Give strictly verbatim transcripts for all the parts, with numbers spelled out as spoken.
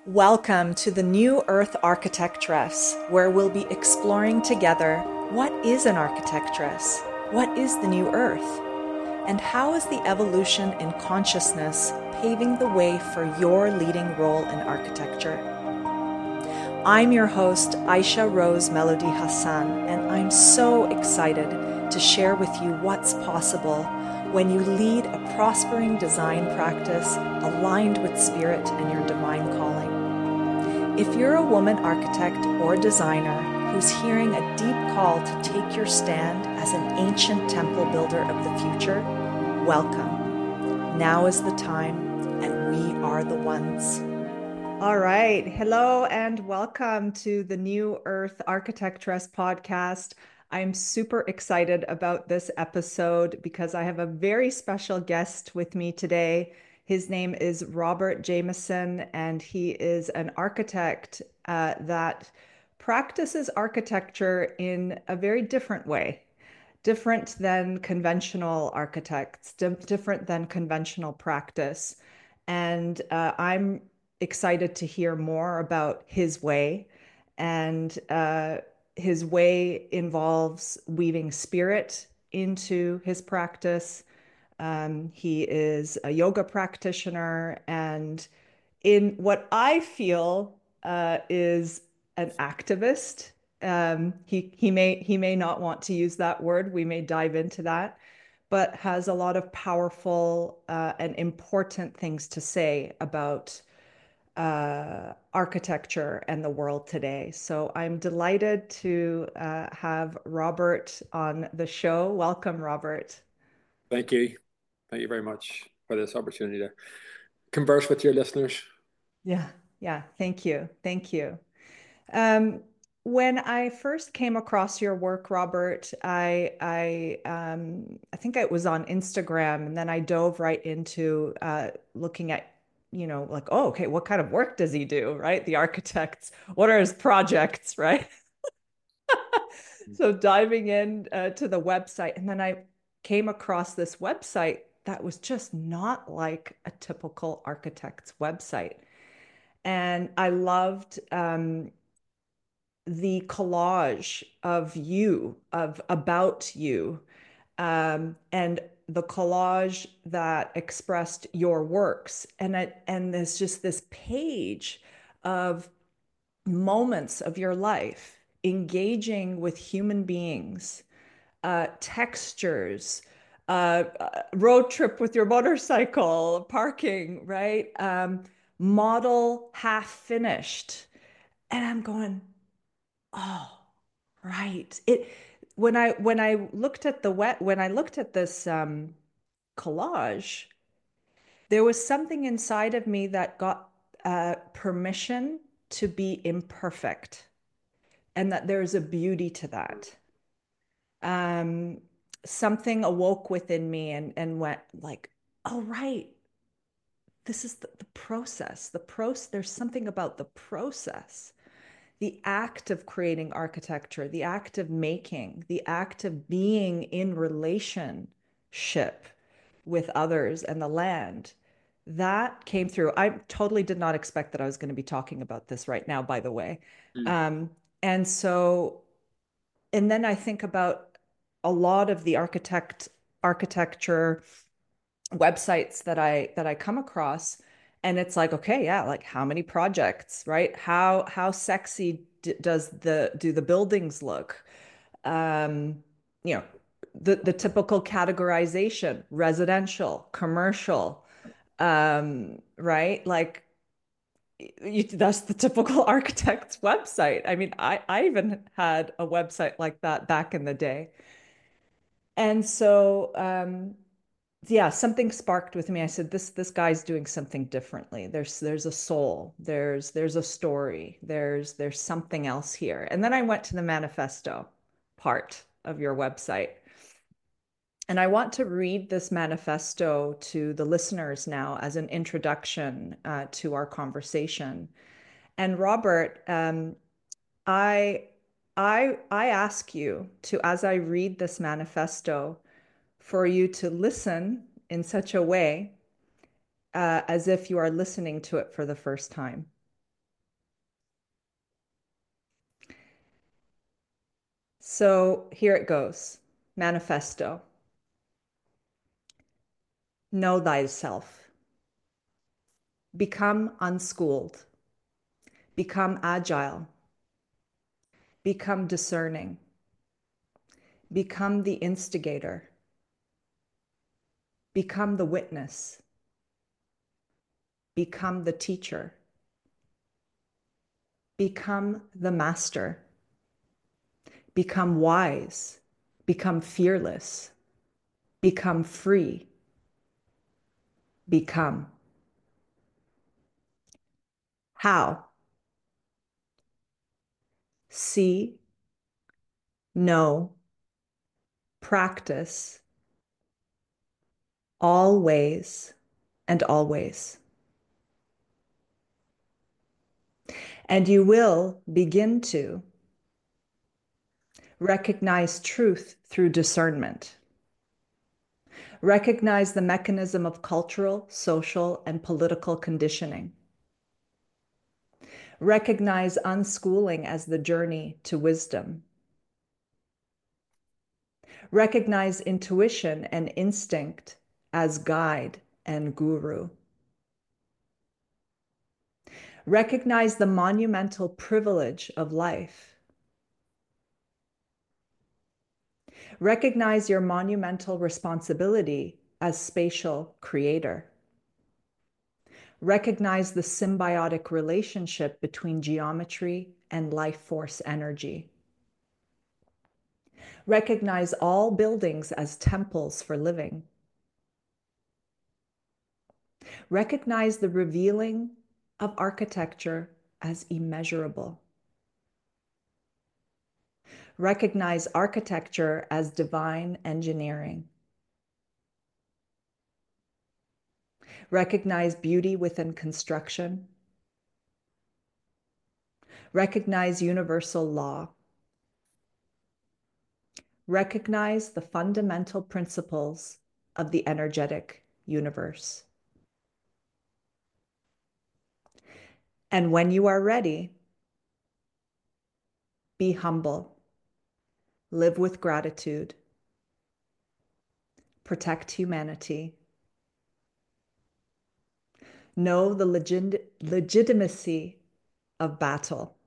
Welcome to the New Earth Architectress, where we'll be exploring together what is an architectress, what is the New Earth, and how is the evolution in consciousness paving the way for your leading role in architecture. I'm your host, Aisha Rose Melody Hassan, and I'm so excited to share with you what's possible when you lead a prospering design practice aligned with spirit and your divine calling. If you're a woman architect or designer who's hearing a deep call to take your stand as an ancient temple builder of the future, welcome. Now is the time, and we are the ones. All right. Hello and welcome to the New Earth Architectress podcast. I'm super excited about this episode because I have a very special guest with me today. His name is Robert Jamieson, and he is an architect uh, that practices architecture in a very different way, different than conventional architects, di different than conventional practice. And uh, I'm excited to hear more about his way. And uh, his way involves weaving spirit into his practice. Um, he is a yoga practitioner, and in what I feel uh, is an activist. Um, he he may he may not want to use that word. We may dive into that, but has a lot of powerful uh, and important things to say about uh, architecture and the world today. So I'm delighted to uh, have Robert on the show. Welcome, Robert. Thank you. Thank you very much for this opportunity to converse with your listeners. Yeah, yeah. Thank you. Thank you. Um, when I first came across your work, Robert, I I um, I think it was on Instagram, and then I dove right into uh, looking at, you know, like, oh, okay, what kind of work does he do, right? The architects, what are his projects, right? So diving in uh, to the website, and then I came across this website that was just not like a typical architect's website. And I loved um, the collage of you, of about you, um, and the collage that expressed your works. And it, and there's just this page of moments of your life engaging with human beings, uh, textures, uh, uh, road trip with your motorcycle, parking, right? Um, model half finished. And I'm going, oh, right. It when I when I looked at the wet when I looked at this um, collage, there was something inside of me that got uh, permission to be imperfect, and that there's a beauty to that. Um, Something awoke within me and and went like, oh, right. This is the, the process. The process. There's something about the process, the act of creating architecture, the act of making, the act of being in relationship with others and the land. That came through. I totally did not expect that I was going to be talking about this right now, by the way. Mm. Um, and so, and then I think about a lot of the architect architecture websites that I that I come across, and it's like, okay, yeah, like how many projects, right? How how sexy d does the do the buildings look? Um, you know, the the typical categorization, residential, commercial, um, right? Like you, that's the typical architect's website. I mean, I I even had a website like that back in the day. And so um yeah, something sparked with me. I said, this this guy's doing something differently. There's there's a soul. There's there's a story. There's there's something else here. And then I went to the manifesto part of your website. And I want to read this manifesto to the listeners now as an introduction uh, to our conversation. And Robert, um, I I I ask you to, as I read this manifesto, for you to listen in such a way uh, as if you are listening to it for the first time. So here it goes. Manifesto. Know thyself. Become unschooled. Become agile. Become discerning. Become the instigator. Become the witness. Become the teacher. Become the master. Become wise. Become fearless. Become free. Become. How? See, know, practice, always and always. And you will begin to recognize truth through discernment. Recognize the mechanism of cultural, social, and political conditioning. Recognize unschooling as the journey to wisdom. Recognize intuition and instinct as guide and guru. Recognize the monumental privilege of life. Recognize your monumental responsibility as spatial creator. Recognize the symbiotic relationship between geometry and life force energy. Recognize all buildings as temples for living. Recognize the revealing of architecture as immeasurable. Recognize architecture as divine engineering. Recognize beauty within construction. Recognize universal law. Recognize the fundamental principles of the energetic universe. And when you are ready, be humble, live with gratitude, protect humanity, know the legit legitimacy of battle,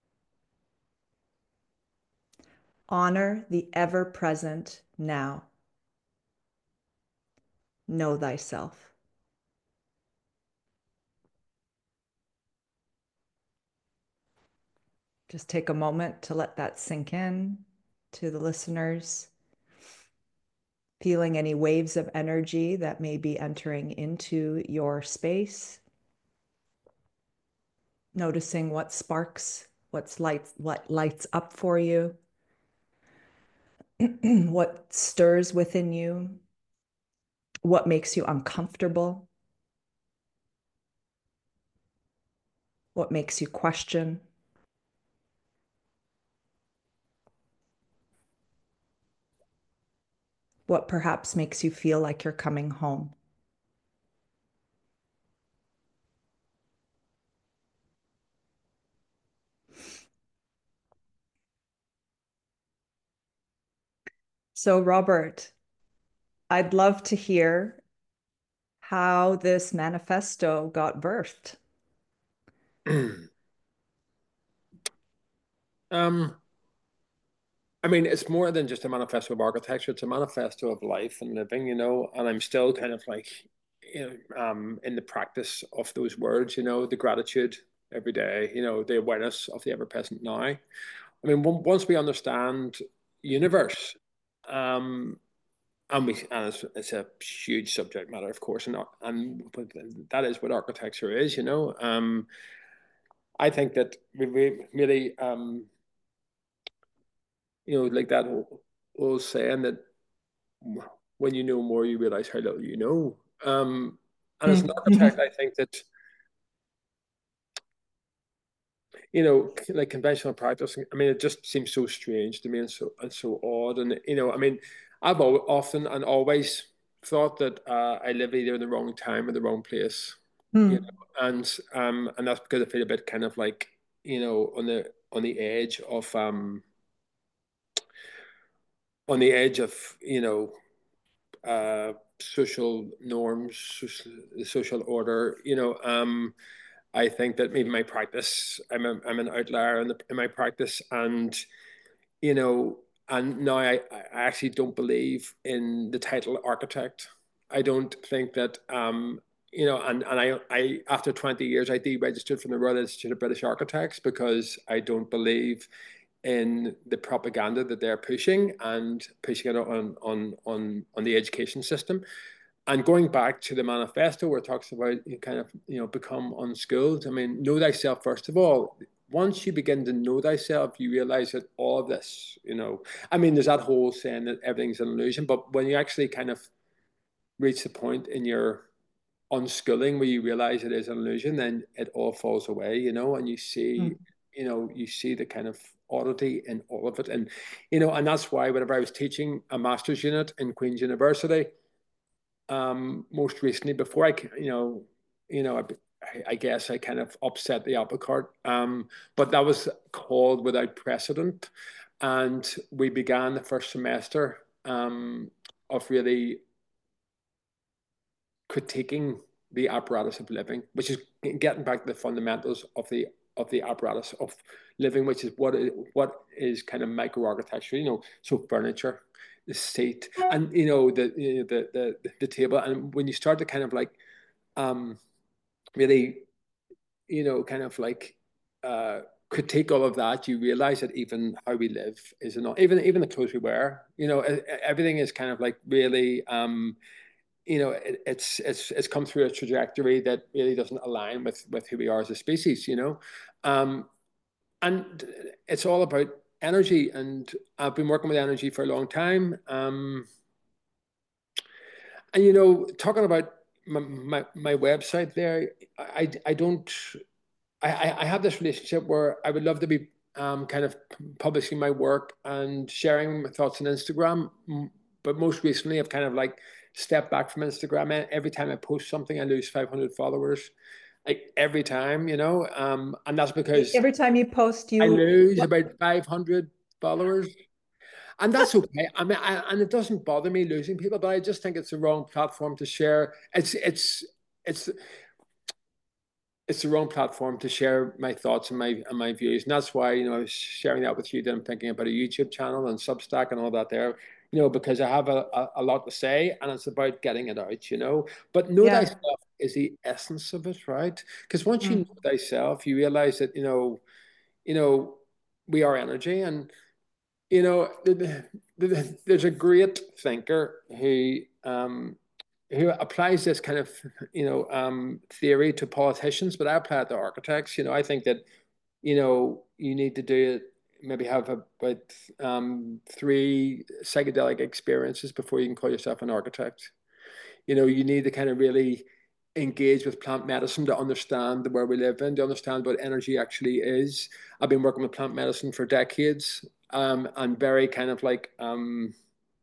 honor the ever-present now, know thyself. Just take a moment to let that sink in to the listeners, feeling any waves of energy that may be entering into your space, noticing what sparks, what's lights, what lights up for you, what stirs within you, what makes you uncomfortable, what makes you question. What perhaps makes you feel like you're coming home. So, Robert, I'd love to hear how this manifesto got birthed. Um, I mean, it's more than just a manifesto of architecture. It's a manifesto of life and living, you know, and I'm still kind of like, you know, um, in the practice of those words, you know, the gratitude every day, you know, the awareness of the ever-present now. I mean, once we understand universe, um, and we, and it's, it's a huge subject matter, of course, and and that is what architecture is, you know. Um, I think that we, we really, um, you know, like that old, old saying that when you know more, you realize how little you know. Um, and as an architect, Mm-hmm. I think that, you know, like conventional practice, I mean, it just seems so strange to me and so and so odd. And you know, I mean, I've often and always thought that uh, I live either in the wrong time or the wrong place. You Mm. know, and um, and that's because I feel a bit kind of like, you know, on the on the edge of um on the edge of, you know, uh, social norms, social, social order. You know, um, I think that maybe my practice, I'm a, I'm an outlier in, the, in my practice, and you know, and now I, I actually don't believe in the title architect. I don't think that, um, you know, and, and I, I, after twenty years, I deregistered from the Royal Institute of British Architects because I don't believe in the propaganda that they're pushing and pushing it on, on, on, on the education system. And going back to the manifesto where it talks about you kind of, you know, become unschooled. I mean, know thyself first of all. Once you begin to know thyself, you realize that all of this, you know, I mean, there's that whole saying that everything's an illusion, but when you actually kind of reach the point in your unschooling where you realize it is an illusion, then it all falls away, you know, and you see, Mm. you know, you see the kind of oddity in all of it. And, you know, and that's why whenever I was teaching a master's unit in Queen's University, um, most recently before I, you know, you know, I, I guess I kind of upset the apple cart. Um, but that was called Without Precedent. And we began the first semester um, of really critiquing the apparatus of living, which is getting back to the fundamentals of the of the apparatus of living, which is what is, what is kind of micro architecture, you know, so furniture, the seat, and you know the you know, the the the table, and when you start to kind of like um really, you know, kind of like uh critique all of that, you realize that even how we live is not even even the clothes we wear, you know, everything is kind of like really um you know, it, it's it's it's come through a trajectory that really doesn't align with with who we are as a species, you know, um, and it's all about energy. And I've been working with energy for a long time, um, and you know, talking about my my, my website there, I I don't I I have this relationship where I would love to be um, kind of publishing my work and sharing my thoughts on Instagram. But most recently, I've kind of like stepped back from Instagram. Every time I post something, I lose five hundred followers. Like every time, you know, um, and that's because Every time you post, I you lose what? about five hundred followers. And that's okay. I mean, I, and it doesn't bother me losing people, but I just think it's the wrong platform to share. It's it's it's it's the wrong platform to share my thoughts and my and my views. And that's why, you know, I was sharing that with you that I'm thinking about a YouTube channel and Substack and all that there, you know, because I have a, a, a lot to say and it's about getting it out, you know. But know Yeah. thyself is the essence of it, right? Because once you Mm. know thyself, you realize that, you know, you know, we are energy. And, you know, there's a great thinker who um who applies this kind of, you know, um, theory to politicians, but I apply it to architects. You know, I think that, you know, you need to do it, maybe have about um, three psychedelic experiences before you can call yourself an architect. You know, you need to kind of really engage with plant medicine to understand where we live in, to understand what energy actually is. I've been working with plant medicine for decades, um, and very kind of like, um,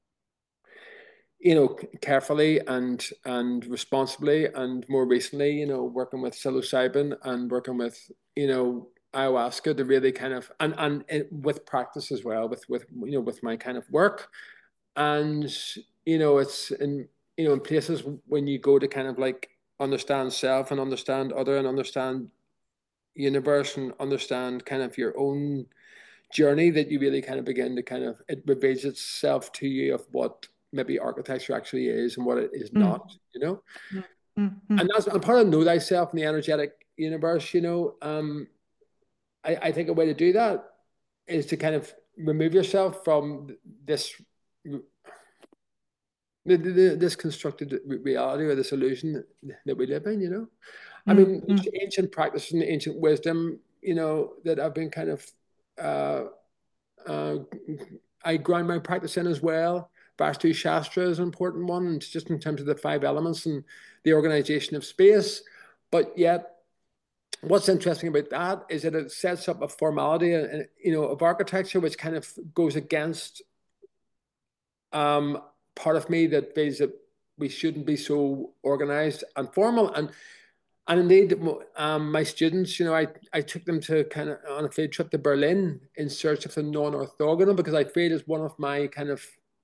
you know, carefully and and responsibly, and more recently, you know, working with psilocybin and working with, you know, ayahuasca to really kind of and and it, with practice as well, with with you know, with my kind of work, and you know, it's in, you know, in places when you go to kind of like understand self and understand other and understand universe and understand kind of your own journey, that you really kind of begin to kind of, it reveals itself to you of what maybe architecture actually is and what it is Mm. not, you know. Mm. Mm. Mm. And that's and part of know thyself in the energetic universe, you know. Um, I, I think a way to do that is to kind of remove yourself from this this constructed reality or this illusion that we live in, you know. I Mm. mean, Mm. ancient practice and ancient wisdom, you know, that I've been kind of uh, Uh, I ground my practice in as well. Vastu Shastra is an important one, it's just in terms of the five elements and the organization of space. But yet, what's interesting about that is that it sets up a formality, and you know, of architecture, which kind of goes against um, part of me that feels that we shouldn't be so organized and formal. And and indeed, um, my students, you know, I, I took them to kind of on a field trip to Berlin in search of the non-orthogonal, because I feel it's one of my kind of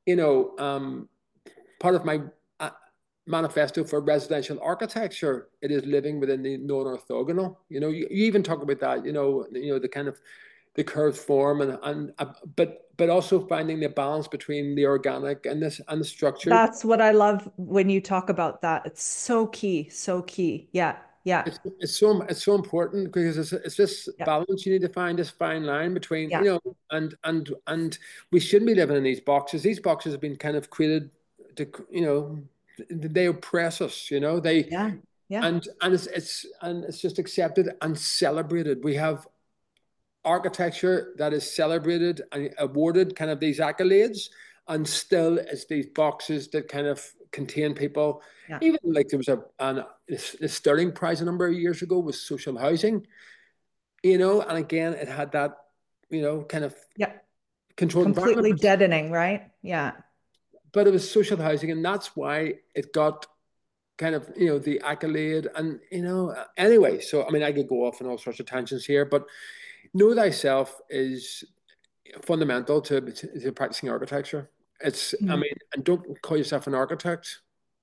you know, um, part of my uh, manifesto for residential architecture, it is living within the non-orthogonal. You know, you, you even talk about that. You know, you know the kind of the curved form and and uh, but but also finding the balance between the organic and this and the structured. That's what I love when you talk about that. It's so key, so key. Yeah, yeah, It's it's so it's so important because it's it's this yeah, balance you need to find, this fine line between, you yeah, know, and and and we shouldn't be living in these boxes. These boxes have been kind of created to, you know, they oppress us, you know, they yeah, yeah, and and it's it's and it's just accepted and celebrated. We have architecture that is celebrated and awarded kind of these accolades, and still it's these boxes that kind of contain people. yeah, Even like there was a an the Sterling Prize a number of years ago was social housing, you know, and again it had that, you know, kind of yeah. controlled environment, Completely deadening, right? Yeah, but it was social housing, and that's why it got kind of, you know, the accolade. And you know, anyway, so I mean I could go off on all sorts of tangents here, but know thyself is fundamental to, to, to practicing architecture. It's, I mhm, mean, and don't call yourself an architect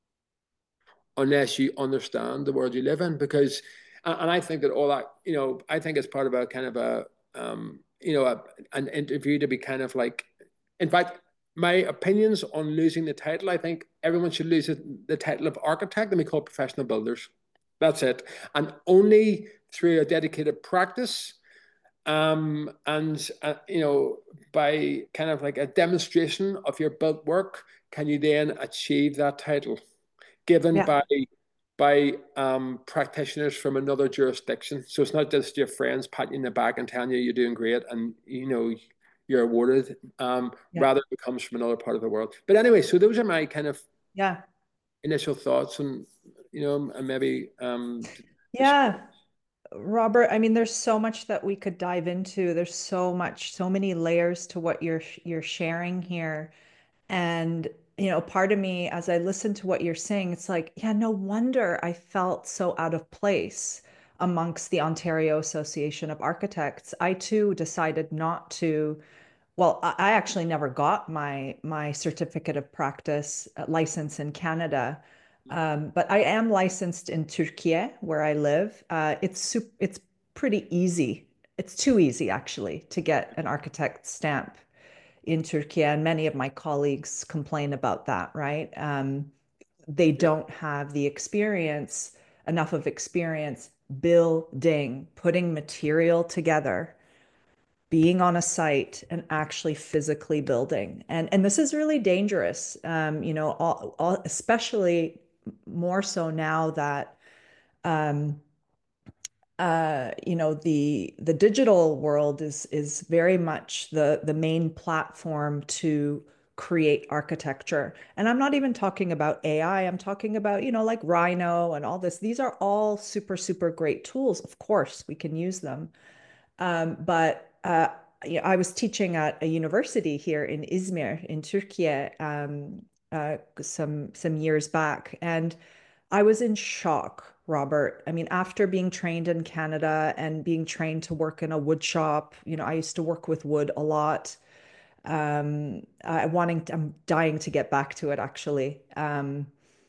unless you understand the world you live in. Because, and I think that all that, you know, I think it's part of a kind of a, um, you know, a, an interview to be kind of like, in fact, my opinions on losing the title, I think everyone should lose the title of architect and be called professional builders. That's it. And only through a dedicated practice, um, and uh, you know, by kind of like a demonstration of your built work, can you then achieve that title given yeah, by by um, practitioners from another jurisdiction? So it's not just your friends patting you in the back and telling you you're doing great and you know you're awarded. Um, yeah, rather, it comes from another part of the world. But anyway, so those are my kind of yeah, initial thoughts, and you know, and maybe um, yeah. Robert, I mean, there's so much that we could dive into. There's so much, so many layers to what you're you're sharing here. And, you know, part of me, as I listen to what you're saying, it's like, yeah, no wonder I felt so out of place amongst the Ontario Association of Architects. I too decided not to. Well, I I actually never got my my certificate of practice uh, license in Canada, um, but I am licensed in Turkey, where I live. Uh, it's sup- it's pretty easy. It's too easy actually to get an architect stamp in Turkey, and many of my colleagues complain about that, right? Um, they don't have the experience, enough of experience building, putting material together, being on a site and actually physically building. And and this is really dangerous. Um, you know, all, all, especially more so now that um, uh, you know, the the digital world is is very much the the main platform to create architecture. And I'm not even talking about A I. I'm talking about, you know, like Rhino and all this. These are all super, super great tools. Of course, we can use them. Um, but uh, you know, I was teaching at a university here in Izmir in Turkey um, uh, some some years back, and I was in shock, Robert. I mean, after being trained in Canada and being trained to work in a wood shop, you know, I used to work with wood a lot. Um, I wanting, to, I'm dying to get back to it actually. Um,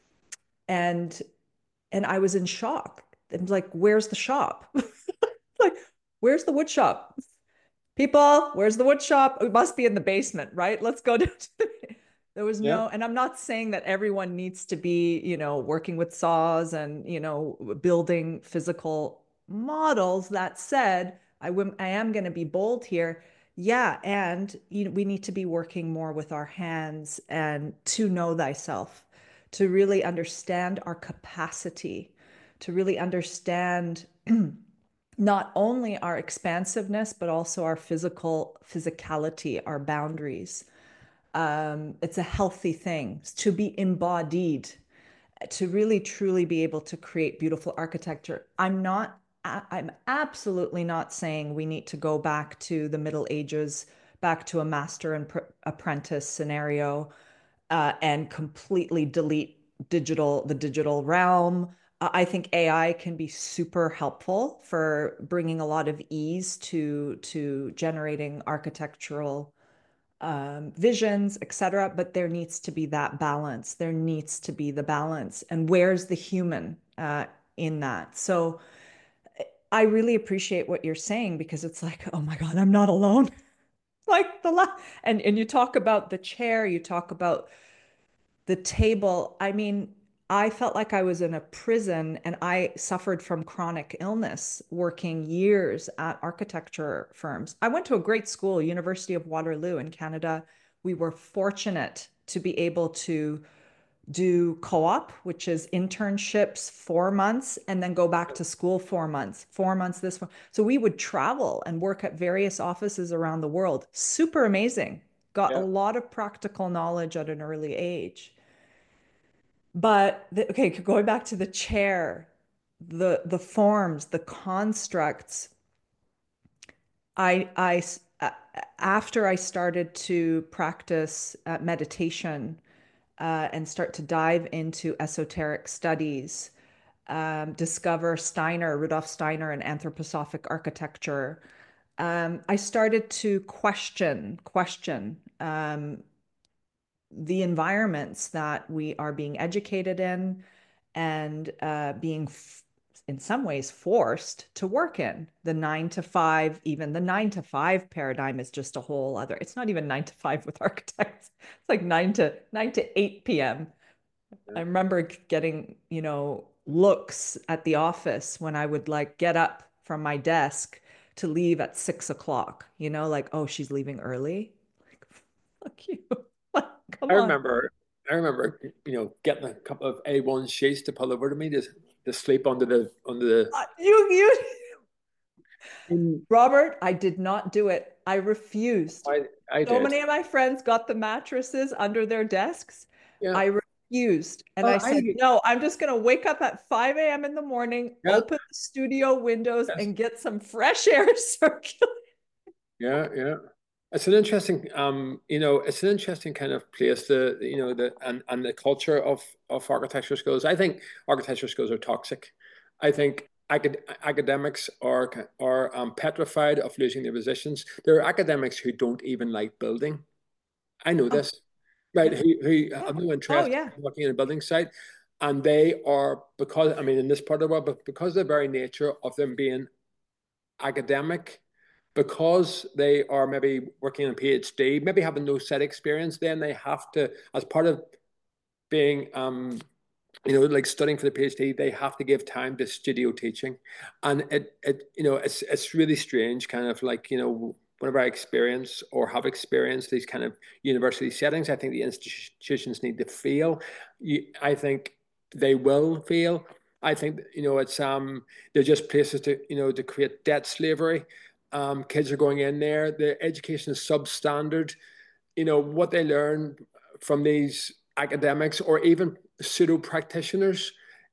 and and I was in shock. I'm like, where's the shop? Like, where's the wood shop? People, where's the wood shop? It must be in the basement, right? Let's go down to the. There was yeah, no, and I'm not saying that everyone needs to be, you know, working with saws and, you know, building physical models. That said, I, w- I am going to be bold here. Yeah, and you know, we need to be working more with our hands and to know thyself, to really understand our capacity, to really understand not only our expansiveness, but also our physical physicality, our boundaries. Um, it's a healthy thing to be embodied, to really truly be able to create beautiful architecture. I'm not, I'm absolutely not saying we need to go back to the Middle Ages, back to a master and apprentice scenario, uh, and completely delete digital, the digital realm. Uh, I think A I can be super helpful for bringing a lot of ease to to generating architectural um, visions, et cetera. But there needs to be that balance. There needs to be the balance. And where's the human uh, in that? So I really appreciate what you're saying because it's like, oh my God, I'm not alone. Like the la and and you talk about the chair, you talk about the table. I mean, I felt like I was in a prison and I suffered from chronic illness working years at architecture firms. I went to a great school, University of Waterloo in Canada. We were fortunate to be able to do co-op, which is internships four months, and then go back to school four months, four months this one. So we would travel and work at various offices around the world. Super amazing. Got a Yeah. lot of practical knowledge at an early age. But the, okay, going back to the chair, the the forms, the constructs. I I after I started to practice uh, meditation uh, and start to dive into esoteric studies, um, discover Steiner, Rudolf Steiner, and anthroposophic architecture. Um, I started to question question um, the environments that we are being educated in and uh, being f- in some ways forced to work in. The nine to five, even the nine to five paradigm is just a whole other, it's not even nine to five with architects. It's like nine to nine to eight p m. I remember getting, you know, looks at the office when I would like get up from my desk to leave at six o'clock, you know, like, oh, she's leaving early. Like, fuck you. Like, come I on. remember, I remember, you know, getting a couple of A one sheets to pull over to me to, to sleep under the under the. Uh, you, you, Mm. Robert, I did not do it. I refused. I I So did. many of my friends got the mattresses under their desks. Yeah. I refused. And Well, I I said, no, I'm just going to wake up at five a m in the morning, yeah. open the studio windows, Yes. and get some fresh air circulating. Yeah, yeah. It's an interesting, um, you know, it's an interesting kind of place, the, you know, the and and the culture of of architecture schools. I think architecture schools are toxic. I think acad academics are are um, petrified of losing their positions. There are academics who don't even like building. I know Oh, this, right? yeah, Who who yeah. have no Oh, interest yeah. in working in a building site, and they are because I mean, in this part of the world, but because of the very nature of them being academic, because they are maybe working on a PhD, maybe having no set experience, then they have to, as part of being, um, you know, like studying for the PhD, they have to give time to studio teaching, and it, it, you know, it's it's really strange, kind of like, you know, whenever I experience or have experienced these kind of university settings, I think the institutions need to fail. I think they will fail. I think, you know, it's um they're just places to, you know, to create debt slavery. Um, kids are going in there. The education is substandard. You know what they learn from these academics or even pseudo practitioners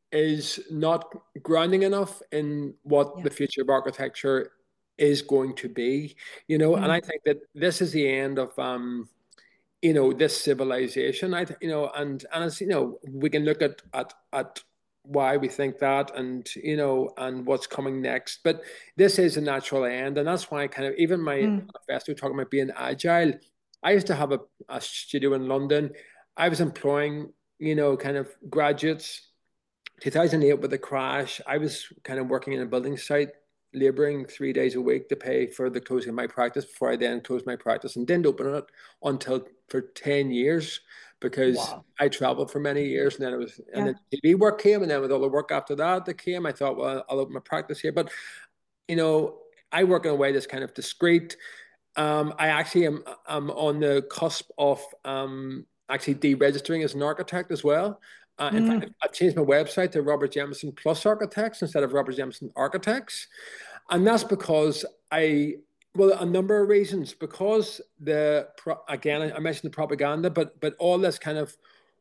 is not grounding enough in what Yeah. the future of architecture is going to be. You know, and I Mm, think that this is the end of um you know this civilization. I you know and and as you know we can look at at at why we think that, and you know and what's coming next, but this is a natural end, and that's why kind of even my mm, manifesto talking about being agile. I used to have a, a studio in London. I was employing, you know kind of graduates. two thousand eight with the crash, I was kind of working in a building site, laboring three days a week to pay for the closing of my practice before I then closed my practice and didn't open it until for ten years because wow. I traveled for many years, and then it was and Yeah. then T V work came, and then with all the work after that that came, I thought, well, I'll open my practice here. But you know, I work in a way that's kind of discreet. Um, I actually am I'm on the cusp of um, actually deregistering as an architect as well. Uh, in fact, Mm, I've changed my website to Robert Jemison Plus Architects instead of Robert Jemison Architects, and that's because I well a number of reasons. Because the again I mentioned the propaganda, but but all this kind of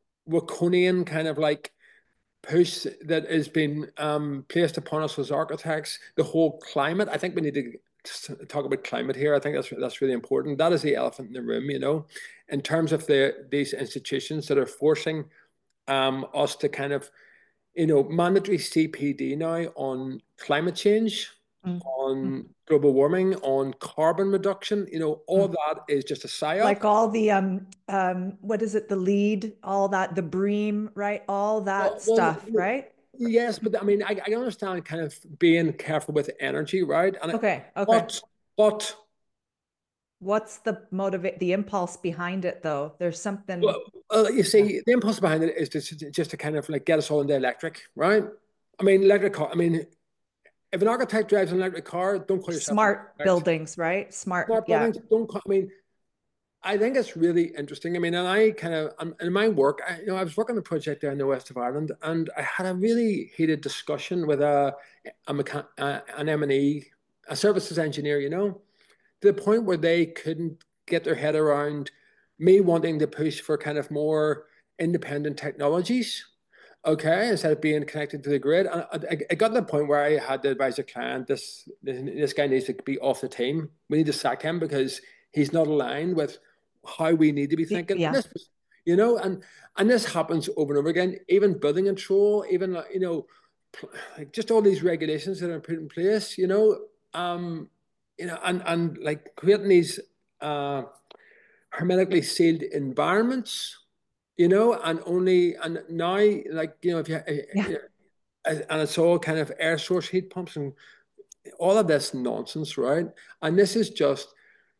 Waconian kind of like push that has been um, placed upon us as architects, the whole climate. I think we need to talk about climate here. I think that's that's really important. That is the elephant in the room, you know, in terms of the these institutions that are forcing um, us to kind of, you know, mandatory C P D now on climate change, mm. on global warming, on carbon reduction. You know, all Mm. that is just a psyop. Like all the um um what is it, the lead, all that, the bream, right? All that Well, well, stuff, right? yes, but I mean, I, I understand kind of being careful with energy, right? And it, Okay, okay. but but What's the motivate, the impulse behind it though? There's something. well, uh, you Yeah. see, the impulse behind it is just just to kind of like get us all into electric, right? I mean, electric car. I mean, if an architect drives an electric car, don't call yourself an Smart architect. buildings, right? Smart, Smart yeah. buildings, don't call. I mean, I think it's really interesting. I mean, and I kind of, um, in my work, I, you know, I was working on a project there in the west of Ireland, and I had a really heated discussion with a, a mechan- uh, an M and E, a services engineer, you know, to the point where they couldn't get their head around me wanting to push for kind of more independent technologies. Okay, instead of being connected to the grid, and I, I got to the point where I had to advise a client, this this guy needs to be off the team. We need to sack him because he's not aligned with how we need to be thinking. And Yeah. this, you know, and and this happens over and over again. Even building control, even like, you know, like just all these regulations that are put in place. You know, um, you know, and and like creating these uh, hermetically sealed environments. You know, and only and now, like you know, if you, Yeah. you know, and it's all kind of air source heat pumps and all of this nonsense, right? And this is just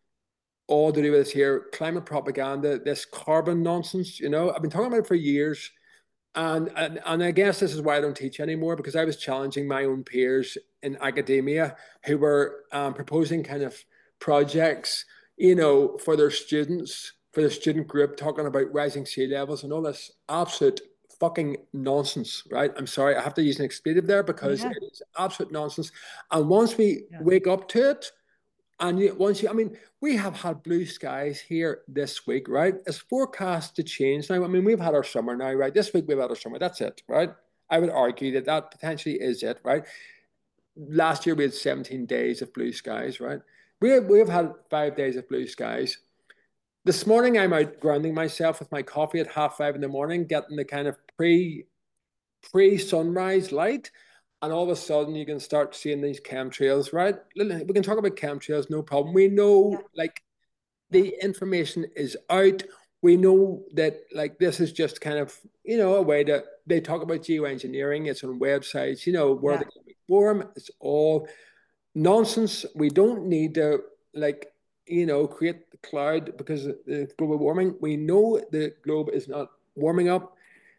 all to do with this here climate propaganda, this carbon nonsense. You know, I've been talking about it for years, and and, and I guess this is why I don't teach anymore because I was challenging my own peers in academia who were um, proposing kind of projects, you know, for their students, for the student group, talking about rising sea levels and all this absolute fucking nonsense, right? I'm sorry, I have to use an expletive there because Yeah. it is absolute nonsense. And once we Yeah. wake up to it, and you, once you, I mean, we have had blue skies here this week, right? It's forecast to change now. I mean, we've had our summer now, right? This week we've had our summer. That's it, right? I would argue that that potentially is it, right? Last year we had seventeen days of blue skies, right? We have, we have had five days of blue skies. This morning I'm out grounding myself with my coffee at half five in the morning, getting the kind of pre pre-sunrise light, and all of a sudden you can start seeing these chemtrails, right? We can talk about chemtrails, no problem. We Yeah. know like Yeah. the information is out. We know that like this is just kind of, you know, a way that they talk about geoengineering. It's on websites, you know, where Yeah. they can form. It's all nonsense. We don't need to like, you know, create the cloud because of the global warming. We know the globe is not warming up.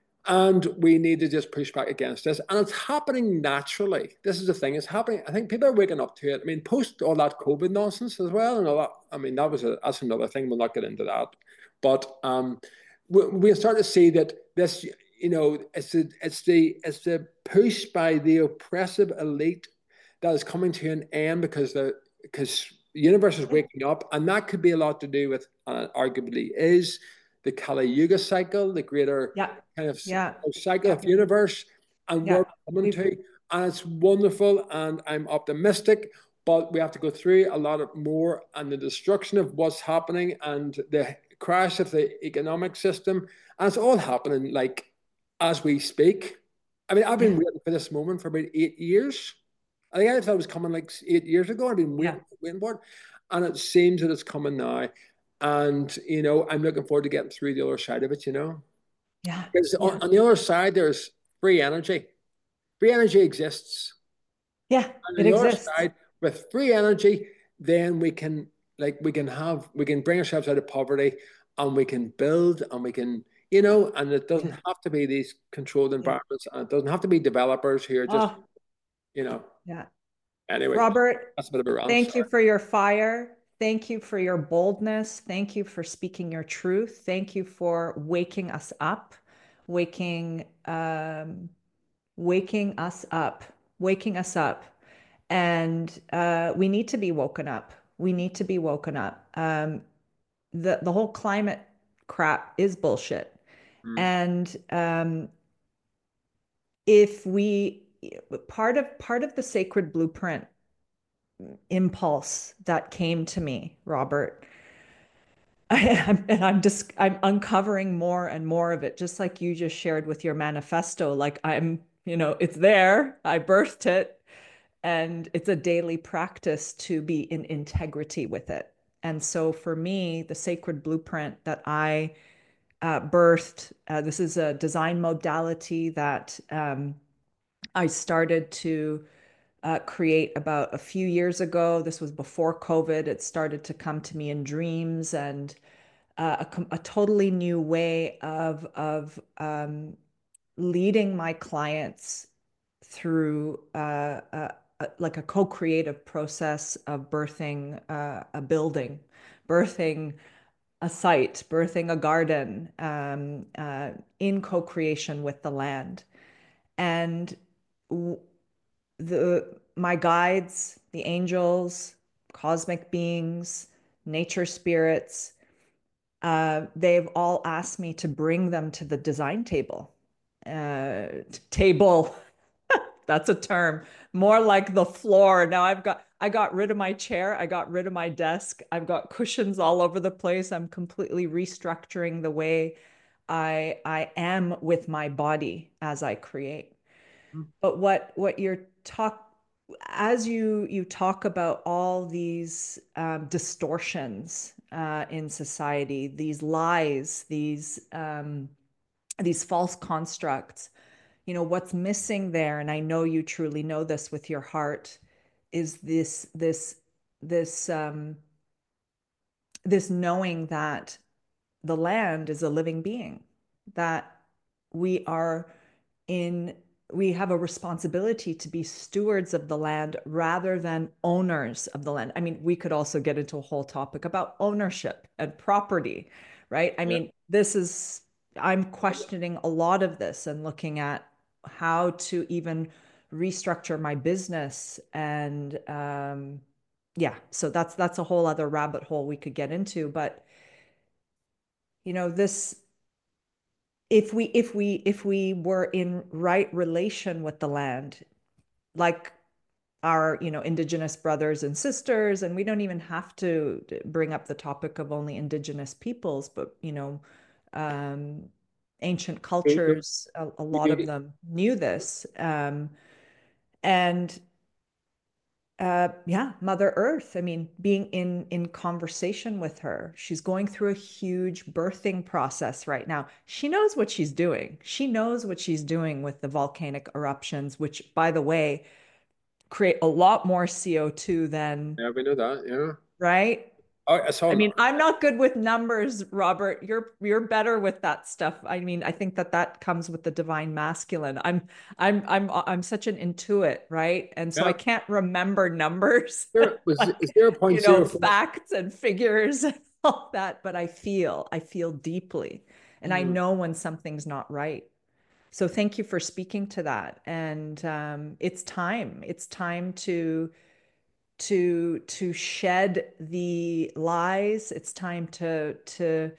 And we need to just push back against this. And it's happening naturally. This is the thing, it's happening. I think people are waking up to it. I mean, post all that COVID nonsense as well, and all that. I mean, that was a, that's another thing. We'll not get into that. But um, we, we start to see that this, you know, it's the, it's the, it's the push by the oppressive elite that is coming to an end because the, because the universe is Yeah. waking up. And that could be a lot to do with, uh, arguably, is the Kali Yuga cycle, the greater Yeah. kind of Yeah. cycle Yeah. of universe and where Yeah. we're coming We've, to. And it's wonderful and I'm optimistic, but we have to go through a lot of more and the destruction of what's happening and the crash of the economic system. And it's all happening like as we speak. I mean, I've been yeah. waiting for this moment for about eight years. I think I thought it was coming like eight years ago. I've been Yeah. waiting, waiting for it. And it seems that it's coming now. And, you know, I'm looking forward to getting through the other side of it, you know. Yeah. Because on, Yeah. on the other side, there's free energy. Free energy exists. Yeah. And on It the other exists. side, with free energy, then we can like we can have we can bring ourselves out of poverty and we can build and we can, you know, and it doesn't Yeah. have to be these controlled Yeah. environments and it doesn't have to be developers who are just, Oh, you know, yeah. anyway, Robert, that's a bit of a rant. thank you Sorry. for your fire. Thank you for your boldness. Thank you for speaking your truth. Thank you for waking us up, waking, um, waking us up, waking us up. And uh, we need to be woken up. We need to be woken up. Um, the the whole climate crap is bullshit. Mm, And um, if we part of part of the sacred blueprint impulse that came to me, Robert. I, I'm, and I'm just I'm uncovering more and more of it, just like you just shared with your manifesto. Like I'm, you know, it's there. I birthed it, and it's a daily practice to be in integrity with it. And so for me, the sacred blueprint that I uh, birthed, uh, this is a design modality that um, I started to uh, create about a few years ago. This was before COVID. It started to come to me in dreams, and uh, a, a totally new way of of um, leading my clients through uh, a, a, like a co-creative process of birthing uh, a building, birthing a site, birthing a garden, um, uh, in co-creation with the land. And the my guides, the angels, cosmic beings, nature spirits, uh, they've all asked me to bring them to the design table. Uh, table, that's a term. More like the floor. Now I've got I got rid of my chair, I got rid of my desk. I've got cushions all over the place. I'm completely restructuring the way I I am with my body as I create. But what what you're talk as you you talk about all these um, distortions uh, in society, these lies, these um, these false constructs, you know, what's missing there, and I know you truly know this with your heart, is this this this um, this knowing that the land is a living being, that we are in we have a responsibility to be stewards of the land rather than owners of the land. I mean, we could also get into a whole topic about ownership and property, right? I Yeah. mean, this is, I'm questioning a lot of this and looking at how to even restructure my business. And um, yeah, so that's that's a whole other rabbit hole we could get into. But you know, this if we if we if we were in right relation with the land, like our, you know, indigenous brothers and sisters, and we don't even have to bring up the topic of only indigenous peoples, but you know, um, ancient cultures, a, a lot of them knew this, um, and uh, yeah, Mother Earth. I mean, being in in conversation with her, she's going through a huge birthing process right now. She knows what she's doing. She knows what she's doing with the volcanic eruptions, which, by the way, create a lot more C O two than, Yeah, we know that. Yeah. right? Oh, I saw. I mean, I'm not good with numbers, Robert. You're you're better with that stuff. I mean, I think that that comes with the divine masculine. I'm I'm I'm I'm such an intuit, right? And so I Yeah. can't remember numbers, There was like, is there a point you know, zero four? facts and figures and all that, but I feel, I feel deeply, and I Mm. know when something's not right. So thank you for speaking to that. And um, it's time. It's time to to to shed the lies. It's time to to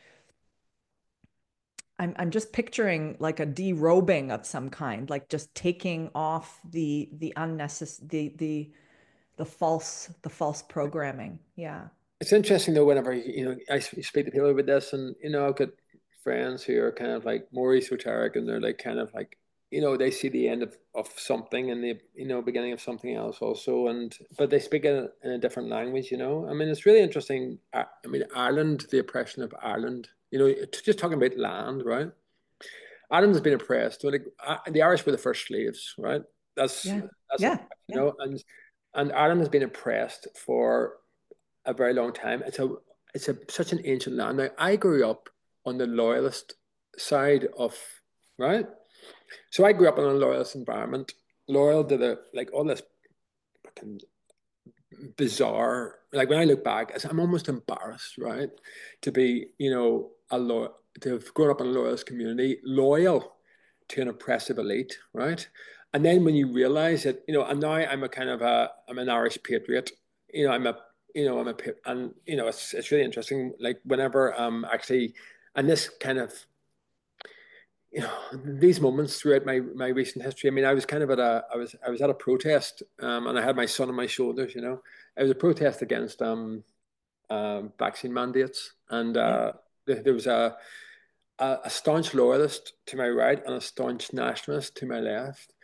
I'm I'm just picturing like a derobing of some kind, like just taking off the the unnecessary the the the false the false programming. Yeah. It's interesting though, whenever you know I speak to people about this, and you know I've got friends who are kind of like more esoteric, and they're like kind of like you know they see the end of, of something and the you know beginning of something else also, and but they speak in a, in a different language. You know, I mean it's really interesting. I, I mean Ireland, the oppression of Ireland. You know, just talking about land, right? Ireland has been oppressed. So like, uh, the Irish were the first slaves, right? That's Yeah. that's a Yeah. fact, you Yeah. know, and and Ireland has been oppressed for a very long time. It's a it's a such an ancient land. Now I grew up on the loyalist side of right. So I grew up in a loyalist environment, loyal to the like all this fucking bizarre. Like when I look back, I'm almost embarrassed, right, to be you know a lo- to have grown up in a loyalist community, loyal to an oppressive elite, right? And then when you realize that, you know, and now I'm a kind of a I'm an Irish patriot, you know, I'm a you know I'm a and you know it's it's really interesting. Like whenever um actually, and this kind of you know these moments throughout my my recent history. I mean, I was kind of at a I was I was at a protest, um, and I had my son on my shoulders. You know, it was a protest against um, um vaccine mandates, and Yeah. uh, there, there was a, a a staunch loyalist to my right and a staunch nationalist to my left,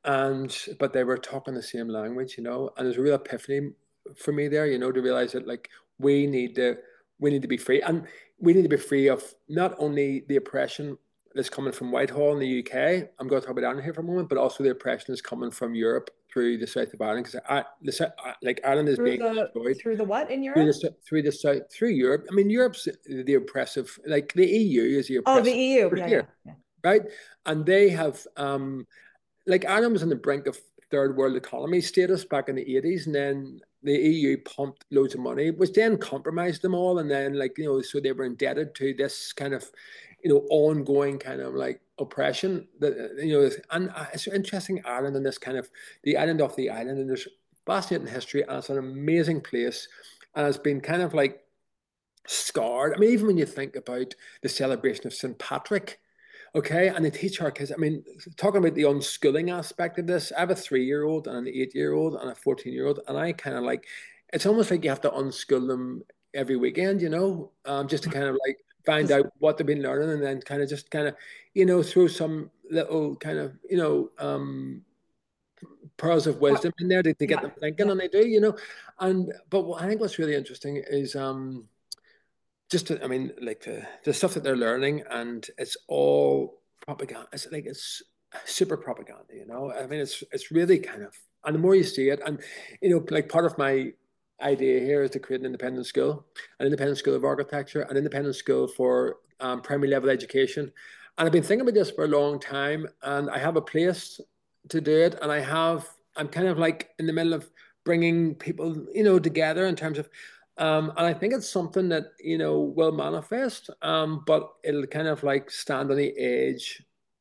and but they were talking the same language, you know, and there's a real epiphany for me there, you know, to realize that like we need to we need to be free, and we need to be free of not only the oppression that's coming from Whitehall in the U K. I'm going to talk about Ireland here for a moment, but also the oppression that's coming from Europe through the south of Ireland, because the like Ireland is Through being the destroyed through the what in through Europe? the through the south through Europe. I mean, Europe's the oppressive, like the E U is the Oh, the oppressive E U. over Yeah, here, yeah, yeah. right? And they have um like Ireland was on the brink of third world economy status back in the eighties, and then the E U pumped loads of money, which then compromised them all, and then like you know, so they were indebted to this kind of you know ongoing kind of like oppression that you know, and it's interesting Ireland and this kind of the island of the island, and there's fascinating history, and it's an amazing place, and it's been kind of like scarred. I mean, even when you think about the celebration of Saint Patrick. Okay, and they teach our kids. I mean, talking about the unschooling aspect of this, I have a three-year-old and an eight-year-old and a fourteen-year-old, and I kind of like it's almost like you have to unschool them every weekend, you know, um, just to kind of like find Just out what they've been learning, and then kind of just kind of, you know, throw some little kind of, you know, um, pearls of what? wisdom in there to, to get Yeah, them thinking, yeah, and they do, you know, and but what I think what's really interesting is um just to, I mean, like the the stuff that they're learning, and it's all propaganda. It's like it's super propaganda, you know. I mean, it's it's really kind of, and the more you see it, and you know, like part of my idea here is to create an independent school, an independent school of architecture, an independent school for um, primary level education. And I've been thinking about this for a long time, and I have a place to do it, and I have, I'm kind of like in the middle of bringing people, you know, together in terms of um, and I think it's something that, you know, will manifest, um, but it'll kind of like stand on the edge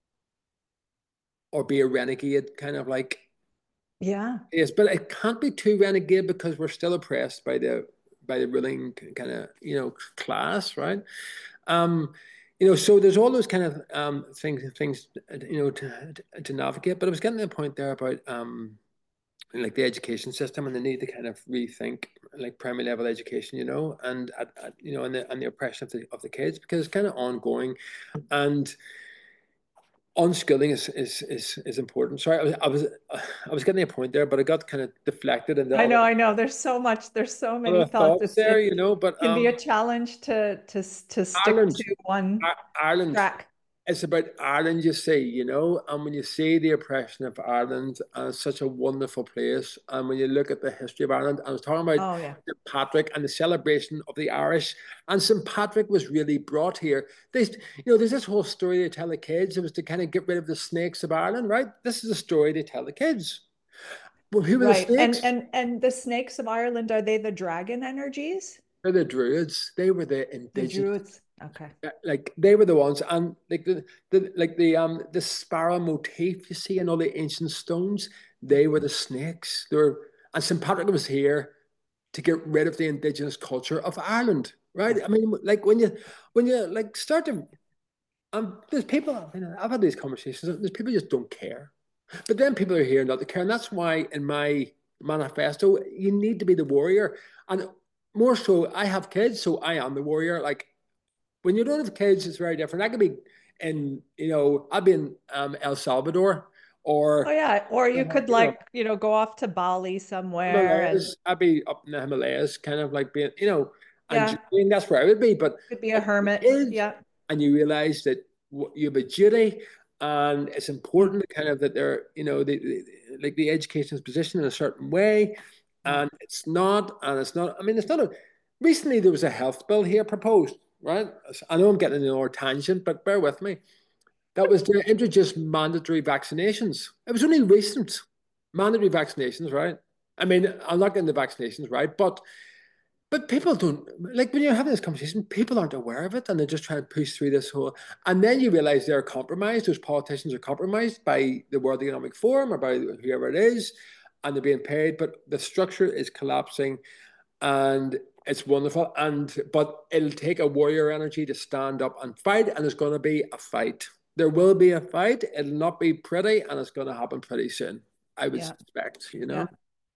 or be a renegade, kind of like, yeah. yes, but it can't be too renegade because we're still oppressed by the by the ruling kind of, you know, class, right? Um, you know, so there's all those kind of um things things you know to to navigate. But I was getting to the point there about um like the education system and the need to kind of rethink like primary level education, you know, and at, at, you know, and the and the oppression of the of the kids because it's kind of ongoing, and unskilling is is is is important. Sorry, I was I was I was getting a point there, but I got kind of deflected into I other know, I know. There's so much, there's so many other thoughts. thoughts It's there, it you know. But can be um, a challenge to to to stick Ireland, to one Ireland track. it's about Ireland, you see, you know, and when you see the oppression of Ireland, and it's such a wonderful place, and when you look at the history of Ireland, I was talking about Oh yeah. Saint Patrick and the celebration of the Irish, and Saint Patrick was really brought here. There's, you know, there's this whole story they tell the kids. It was to kind of get rid of the snakes of Ireland, right? This is a story they tell the kids. Well, who were the Right. And snakes? and and the snakes of Ireland, are they the dragon energies? They're the Druids. They were the The indigenous. druids. Okay. Like they were the ones, and like the, the like the um the sparrow motif you see in all the ancient stones, they were the snakes. They were, and Saint Patrick was here to get rid of the indigenous culture of Ireland, right? Yeah. I mean, like when you when you like start to um, there's people. You know, I've had these conversations. There's people who just don't care, but then people are here not to care, and that's why in my manifesto you need to be the warrior, and more so, I have kids, so I am the warrior. Like when you don't have kids, it's very different. I could be in, you know, I've been um, El Salvador Oh or, yeah. Or uh, you could you know, like, you know, go off to Bali somewhere and Himalayas. I'd be up in the Himalayas, kind of like being, you know, and yeah, that's where I would be. But could be a when you're hermit. kids Yeah. and you realize that you have a duty, and it's Yeah. important kind of that they're, you know, the, the like the education is positioned in a certain way, Yeah. and it's not, and it's not. I mean, it's not a. Recently, there was a health bill here proposed, right? I know I'm getting in another tangent, but bear with me. That was to introduce mandatory vaccinations. It was only recent mandatory vaccinations, right? I mean, I'm not getting the vaccinations right, but but people don't like when you're having this conversation. People aren't aware of it, and they're just trying to push through this whole. And then you realize they're compromised. Those politicians are compromised by the World Economic Forum or by whoever it is, and they're being paid. But the structure is collapsing, and it's wonderful. And but it'll take a warrior energy to stand up and fight, and there's going to be a fight. There will be a fight. It'll not be pretty, and it's going to happen pretty soon. I would Yeah. suspect, you Yeah. know.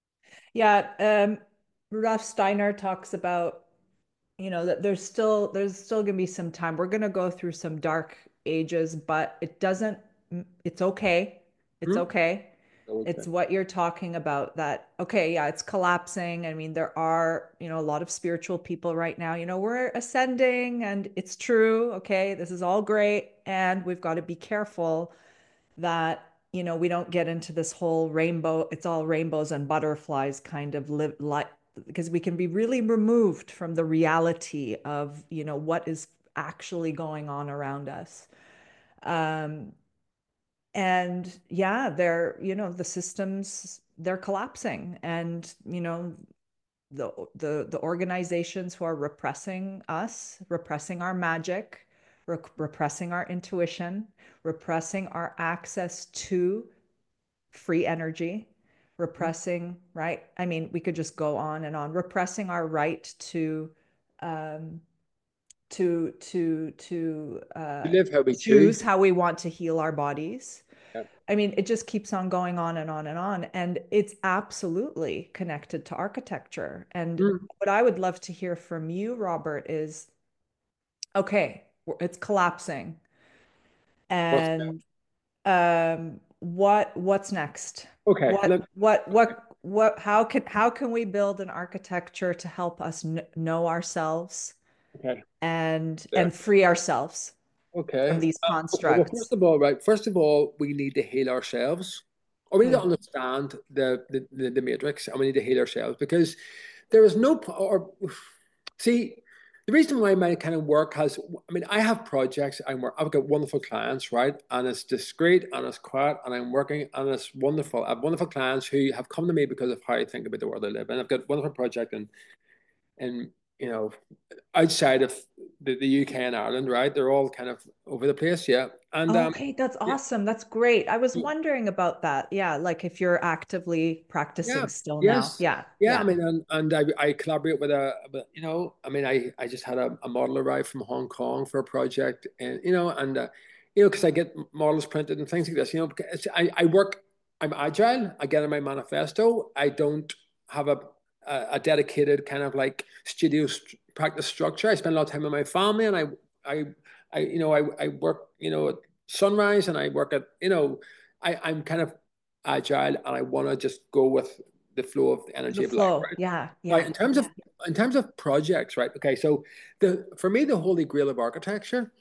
Yeah. Um, Ralph Steiner talks about, you know, that there's still there's still gonna be some time. We're gonna go through some dark ages, but it doesn't, it's okay. It's Hmm? okay. It's Okay. what you're talking about that, okay, yeah, it's collapsing. I mean, there are, you know, a lot of spiritual people right now, you know, we're ascending and it's true. Okay, this is all great. And we've got to be careful that, you know, we don't get into this whole rainbow, it's all rainbows and butterflies kind of live like, because we can be really removed from the reality of, you know, what is actually going on around us. Um, and yeah, they're, you know, the systems, they're collapsing. And, you know, the the the organizations who are repressing us, repressing our magic, re- repressing our intuition, repressing our access to free energy, repressing, right? I mean, we could just go on and on, repressing our right to um to to to We uh live how we choose choose. how we want to heal our bodies. Yeah. I mean, it just keeps on going on and on and on. And it's absolutely connected to architecture. And Mm. what I would love to hear from you, Robert, is okay, it's collapsing. What's And um, what what's next? okay? What Look, what what what how can how can we build an architecture to help us kn know ourselves okay. and There. and free ourselves from Okay. these Uh, okay. Well, first constructs? of all, right. First of all, we need to heal ourselves, or we need to Hmm. understand the the, the, the matrix, and we need to heal ourselves because there is no po- or see the reason why my kind of work has. I mean, I have projects. I'm work. I've got wonderful clients, right? And it's discreet and it's quiet, and I'm working, and it's wonderful. I have wonderful clients who have come to me because of how I think about the world I live in. I've got wonderful project and and you know outside of the, the U K and Ireland, right? They're all kind of over the place, yeah. And um, Okay, that's yeah, awesome. That's great. I was wondering about that. Yeah, like if you're actively yeah, practicing still now. yes, Yeah, yeah. I yeah. mean, and, and I, I collaborate with a, but you know, I mean, I, I just had a, a model arrive from Hong Kong for a project, and you know, and uh, you know, because I get models printed and things like this, you know, because I, I work, I'm agile. I get in my manifesto. I don't have a, a, a dedicated kind of like studio st practice structure. I spend a lot of time with my family, and I, I, I, you know, I, I work, you know, at sunrise, and I work at, you know, I, I'm kind of agile, and I want to just go with the flow of the The energy of life, flow. right? Yeah, Right. yeah. In terms of in terms of projects, right? Okay, so the for me the holy grail of architecture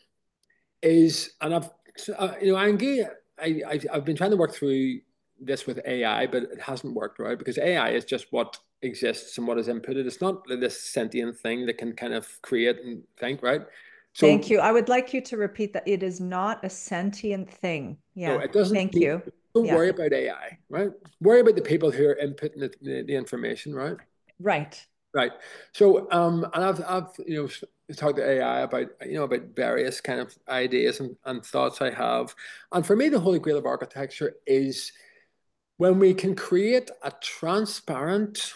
is, and I've uh, you know, Angie, I I've, I've been trying to work through this with A I, but it hasn't worked, right? Because A I is just what exists and what is inputted. It's not this sentient thing that can kind of create and think, right? Thank So you. I would like you to repeat that it is not a sentient thing. no, Yeah. it doesn't Thank need. you. Don't Yeah. worry about A I, right? Worry about the people who are inputting the, the, the information, right? Right. Right. So, um, and I've, I've, you know, talked to A I about, you know, about various kind of ideas and, and thoughts I have. And for me, the holy grail of architecture is when we can create a transparent,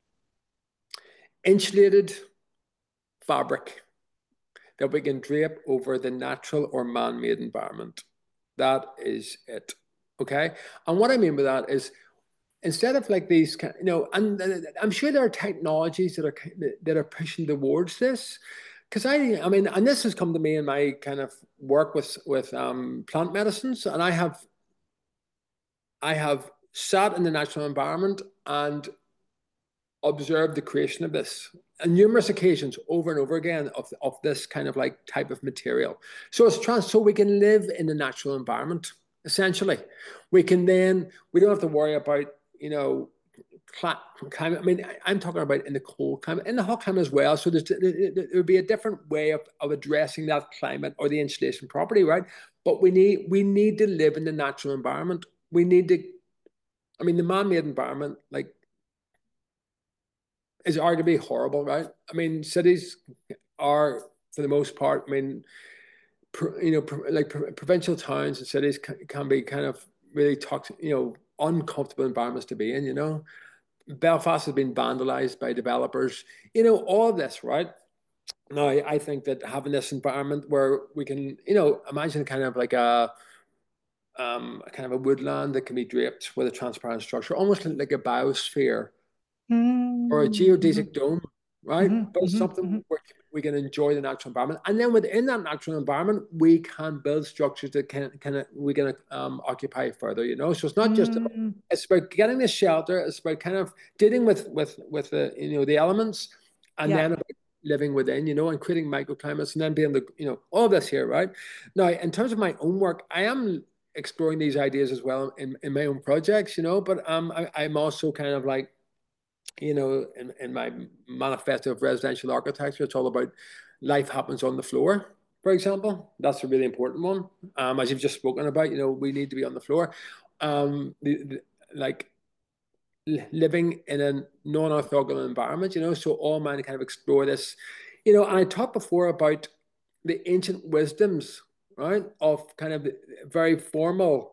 insulated fabric that we can drape over the natural or man-made environment. That is it. Okay. And what I mean by that is instead of like these, you know, and I'm sure there are technologies that are that are pushing towards this. Because I, I mean, and this has come to me in my kind of work with with um, plant medicines, and I have I have sat in the natural environment and observed the creation of this on numerous occasions over and over again of, of this kind of like type of material. So it's trans so we can live in the natural environment, essentially. We can then we don't have to worry about, you know, climate. I mean, I'm talking about in the cold climate, in the hot climate as well. So there's, there would be a different way of, of addressing that climate or the insulation property, right? But we need we need to live in the natural environment. We need to, I mean, the man-made environment, like is arguably horrible, right? I mean, cities are, for the most part, I mean, pr- you know, pr- like pr- provincial towns and cities can, can be kind of really toxic, you know, uncomfortable environments to be in, you know. Belfast has been vandalized by developers, you know, all of this, right? Now, I think that having this environment where we can, you know, imagine kind of like a, um, kind of a woodland that can be draped with a transparent structure, almost like a biosphere or a Mm-hmm. geodesic dome. right? Hmm. But it's Hmm. something Hmm. where we can enjoy the natural environment, and then within that natural environment, we can build structures that can can we can um, occupy further. You know, so it's not just about, Mm. it's about getting the shelter. It's about kind of dealing with with with the you know the elements, and Yeah. then about living within, you know, and creating microclimates, and then being the you know all this here, right? Now, in terms of my own work, I am exploring these ideas as well in, in my own projects, you know, but um, I, I'm also kind of like you know, in, in my manifesto of residential architecture, it's all about life happens on the floor, for example. That's a really important one. Um, as you've just spoken about, you know, we need to be on the floor. Um, the, the, like living in a non-orthogonal environment, you know, so all men kind of explore this, you know, and I talked before about the ancient wisdoms, right, of kind of very formal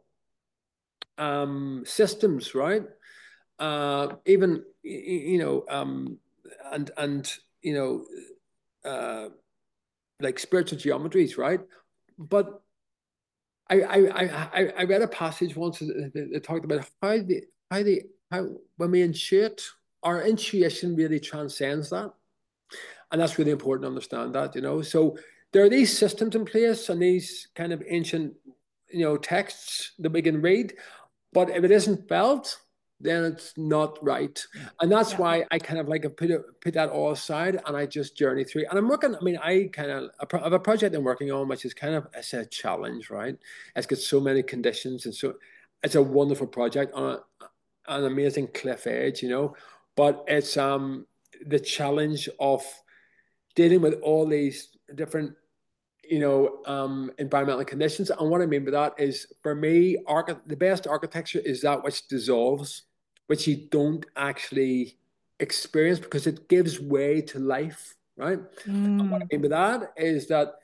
um, systems, right? Uh, even you know, um, and and you know, uh, like spiritual geometries, right? But I I I I read a passage once that talked about how the how the how when we intuit, our intuition really transcends that, and that's really important to understand that, you know. So there are these systems in place and these kind of ancient, you know, texts that we can read, but if it isn't felt, then it's not right. Yeah. And that's Yeah. why I kind of like put it, put that all aside and I just journey through. And I'm working, I mean, I kind of I have a project I'm working on, which is kind of it's a challenge, right? It's got so many conditions and so it's a wonderful project on a, an amazing cliff edge, you know. But it's um the challenge of dealing with all these different you know, um, environmental conditions. And what I mean by that is, for me, archi- the best architecture is that which dissolves, which you don't actually experience because it gives way to life, right? And what Mm. I mean by that is that,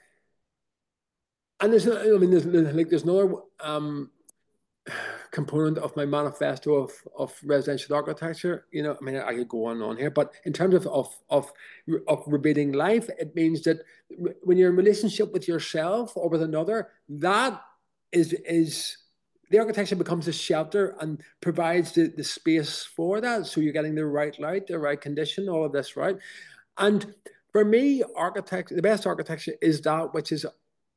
and there's, I mean, there's, there's like there's another um, component of my manifesto of, of residential architecture. You know, I mean, I could go on and on here, but in terms of of of of repeating life, it means that when you're in relationship with yourself or with another, that is is the architecture becomes a shelter and provides the, the space for that. So you're getting the right light, the right condition, all of this, right? And for me, architecture, the best architecture is that which is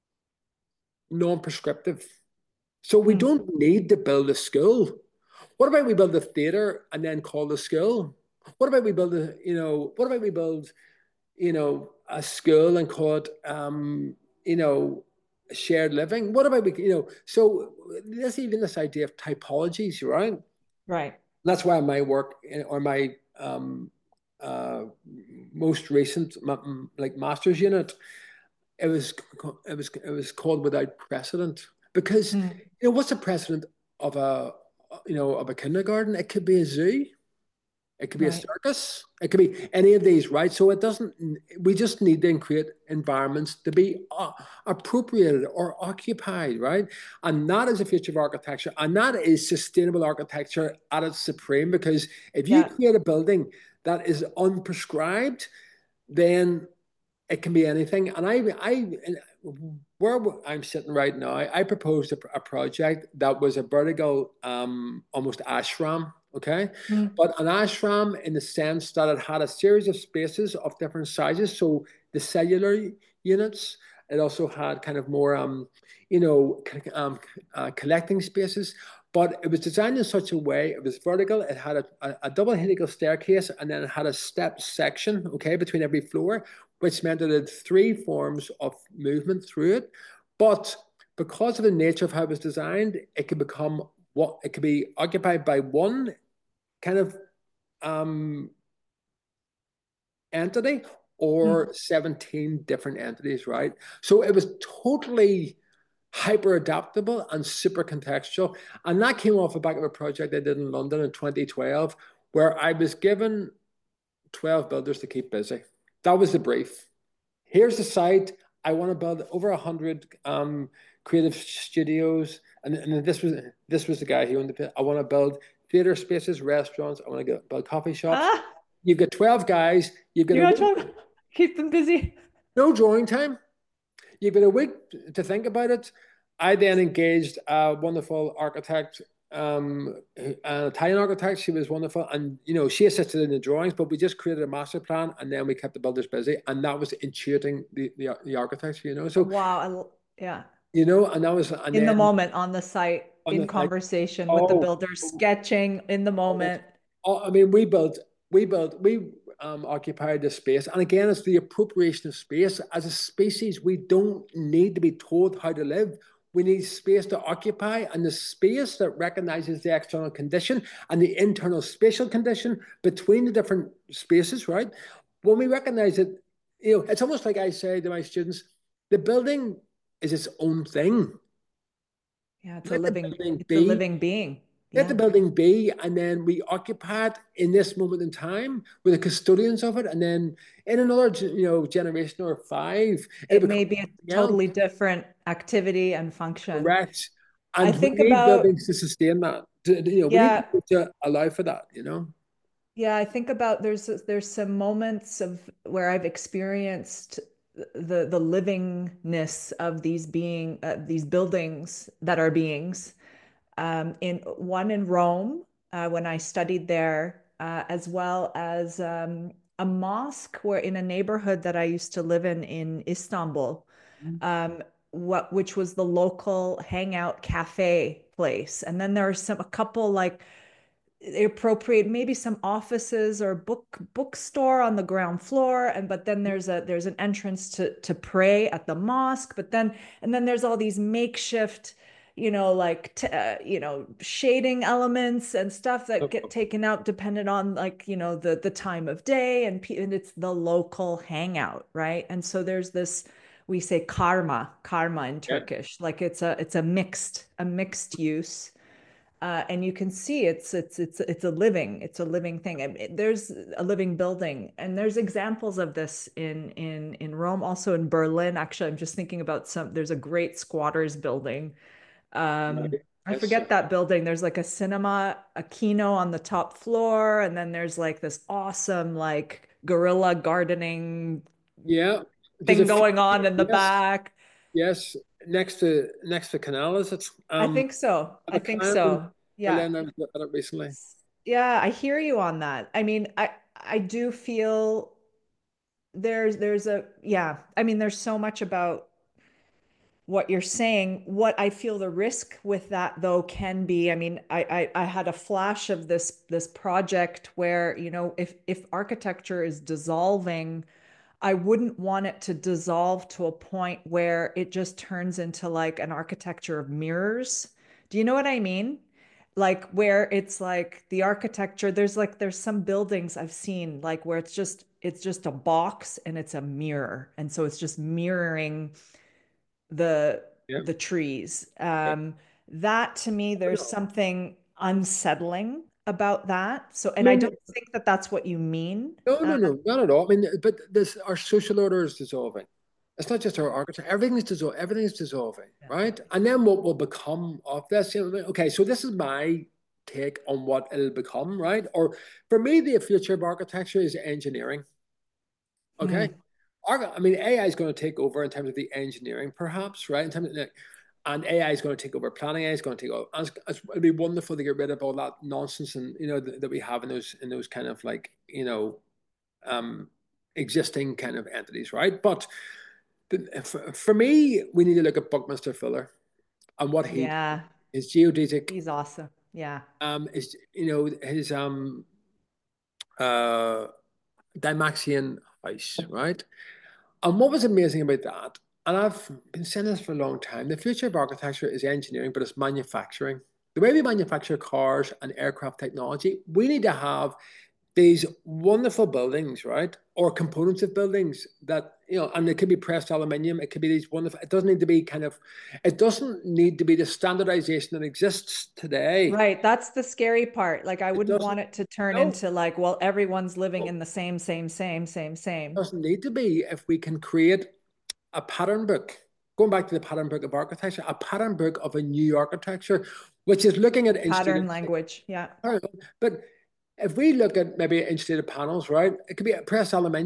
non-prescriptive. So we Mm. don't need to build a school. What about we build a theater and then call the school? What about we build a, you know, what about we build, you know, a school and call it, um, you know, shared living? What about we, you know, so there's even this idea of typologies, right? Right. That's why my work or my um, uh, most recent like master's unit, it was it was it was called Without Precedent because Mm. you know what's a precedent of a you know of a kindergarten? It could be a zoo, it could be a Right. circus, it could be any of these, right? So it doesn't. We just need to create environments to be uh, appropriated or occupied, right? And that is the future of architecture, and that is sustainable architecture at its supreme. Because if you Yeah. create a building that is unprescribed, then it can be anything. And I, I, where I'm sitting right now, I proposed a, a project that was a vertical, um, almost ashram. Okay, Mm. but an ashram in the sense that it had a series of spaces of different sizes. So the cellular units, it also had kind of more, um, you know, um, uh, collecting spaces. But it was designed in such a way, it was vertical, it had a, a, a double helical staircase, and then it had a step section, okay, between every floor, which meant that it had three forms of movement through it. But because of the nature of how it was designed, it could become what it could be occupied by one kind of um, entity Mm. or seventeen different entities, right? So it was totally hyper adaptable and super contextual. And that came off the back of a project I did in London in twenty twelve, where I was given twelve builders to keep busy. That was the brief. Here's the site. I want to build over a hundred um, creative studios, and, and this was this was the guy who owned the pit. I want to build theater spaces, restaurants. I want to build coffee shops. Ah, You've got twelve guys. You've got you a got week, to keep them busy. no drawing time. You've got a week to think about it. I then engaged a wonderful architect um, an Italian architect. She was wonderful, and you know, she assisted in the drawings. But we just created a master plan, and then we kept the builders busy, and that was intuiting the the, the architecture. You know, so Wow. I l- yeah. you know, and that was, and In the then moment, on the site, on in the like, conversation with the oh, builder, sketching in the oh, moment. oh, I mean, we built, we built, we um, occupied the space, and again, it's the appropriation of space. As a species, we don't need to be told how to live. We need space to occupy, and the space that recognizes the external condition and the internal spatial condition between the different spaces, right? When we recognize it, you know, it's almost like I say to my students, the building is its own thing. Yeah, it's a Let the living, building it's a be. living being. Let the Yeah. building be, and then we occupy it in this moment in time. We're the custodians of it, and then in another, you know, generation or five, it'll It become may be a something else. totally different activity and function. Correct. I And we think need about, buildings to sustain that. To, you know, we need yeah, people to allow for that. You know. yeah, I think about there's there's some moments of where I've experienced the the livingness of these being uh, these buildings that are beings. Um, in one in Rome uh, when I studied there, uh, as well as um, a mosque where in a neighborhood that I used to live in in Istanbul, um, what which was the local hangout cafe place. And then there are some a couple like they appropriate maybe some offices or book bookstore on the ground floor, and but then there's a there's an entrance to to pray at the mosque, but then and then there's all these makeshift, you know, like t- uh, you know, shading elements and stuff that get taken out depending on like, you know, the the time of day, and, and it's the local hangout, right? And so there's this, we say karma karma in Yeah. Turkish, like it's a it's a mixed a mixed use, uh, and you can see it's it's it's it's a living it's a living thing. It, there's a living building, and there's examples of this in in in Rome, also in Berlin. Actually, I'm just thinking about some. There's a great squatters building. Um, Right. I Yes. forget that building. There's like a cinema, a kino on the top floor, and then there's like this awesome like guerrilla gardening Yeah. There's a thing few. going on in the Yes. back. Yes. Next to next to canal is it? I Um, think so. at I a think client in so. Yeah. Berlin, I was looking at it recently. Yeah, I hear you on that. I mean, I I do feel there's there's a yeah. I mean, there's so much about what you're saying. What I feel the risk with that though can be, I mean, I I, I had a flash of this this project where, you know, if if architecture is dissolving, I wouldn't want it to dissolve to a point where it just turns into like an architecture of mirrors. Do you know what I mean? Like where it's like the architecture, there's like there's some buildings I've seen like where it's just it's just a box and it's a mirror. And so it's just mirroring the Yeah. the trees. Yeah. Um, that to me, I there's know. something unsettling about that. So, I and I mean, don't think that that's what you mean. no, Uh, no, no, not at all. I mean, but this our social order is dissolving. It's not just our architecture. Everything is dissolving. Everything is dissolving, right? And then what will become of this? You know, okay, so this is my take on what it'll become, right? Or for me, the future of architecture is engineering. Okay, mm, I mean, A I is going to take over in terms of the engineering, perhaps, right? In terms of like, and A I is going to take over planning. A I is going to take over. And it's, it's, it'd be wonderful to get rid of all that nonsense and you know that, that we have in those in those kind of like you know um, existing kind of entities, right? But the, for, for me, we need to look at Buckminster Fuller and what he did. yeah, His geodesic, he's awesome. Yeah. um, is you know his um uh Dymaxion house, right? And what was amazing about that, and I've been saying this for a long time, the future of architecture is engineering, but it's manufacturing. The way we manufacture cars and aircraft technology, we need to have these wonderful buildings, right? Or components of buildings that, you know, and it could be pressed aluminium, it could be these wonderful, it doesn't need to be kind of, it doesn't need to be the standardization that exists today. Right. That's the scary part. Like, I It wouldn't doesn't, want it to turn no, into like, well, everyone's living no, in the same, same, same, same, it same doesn't need to be if we can create a pattern book. Going back to the pattern book of architecture, a pattern book of a new architecture, which is looking at pattern installation. language. Yeah. But if we look at maybe insulated panels, right, it could be pressed aluminium.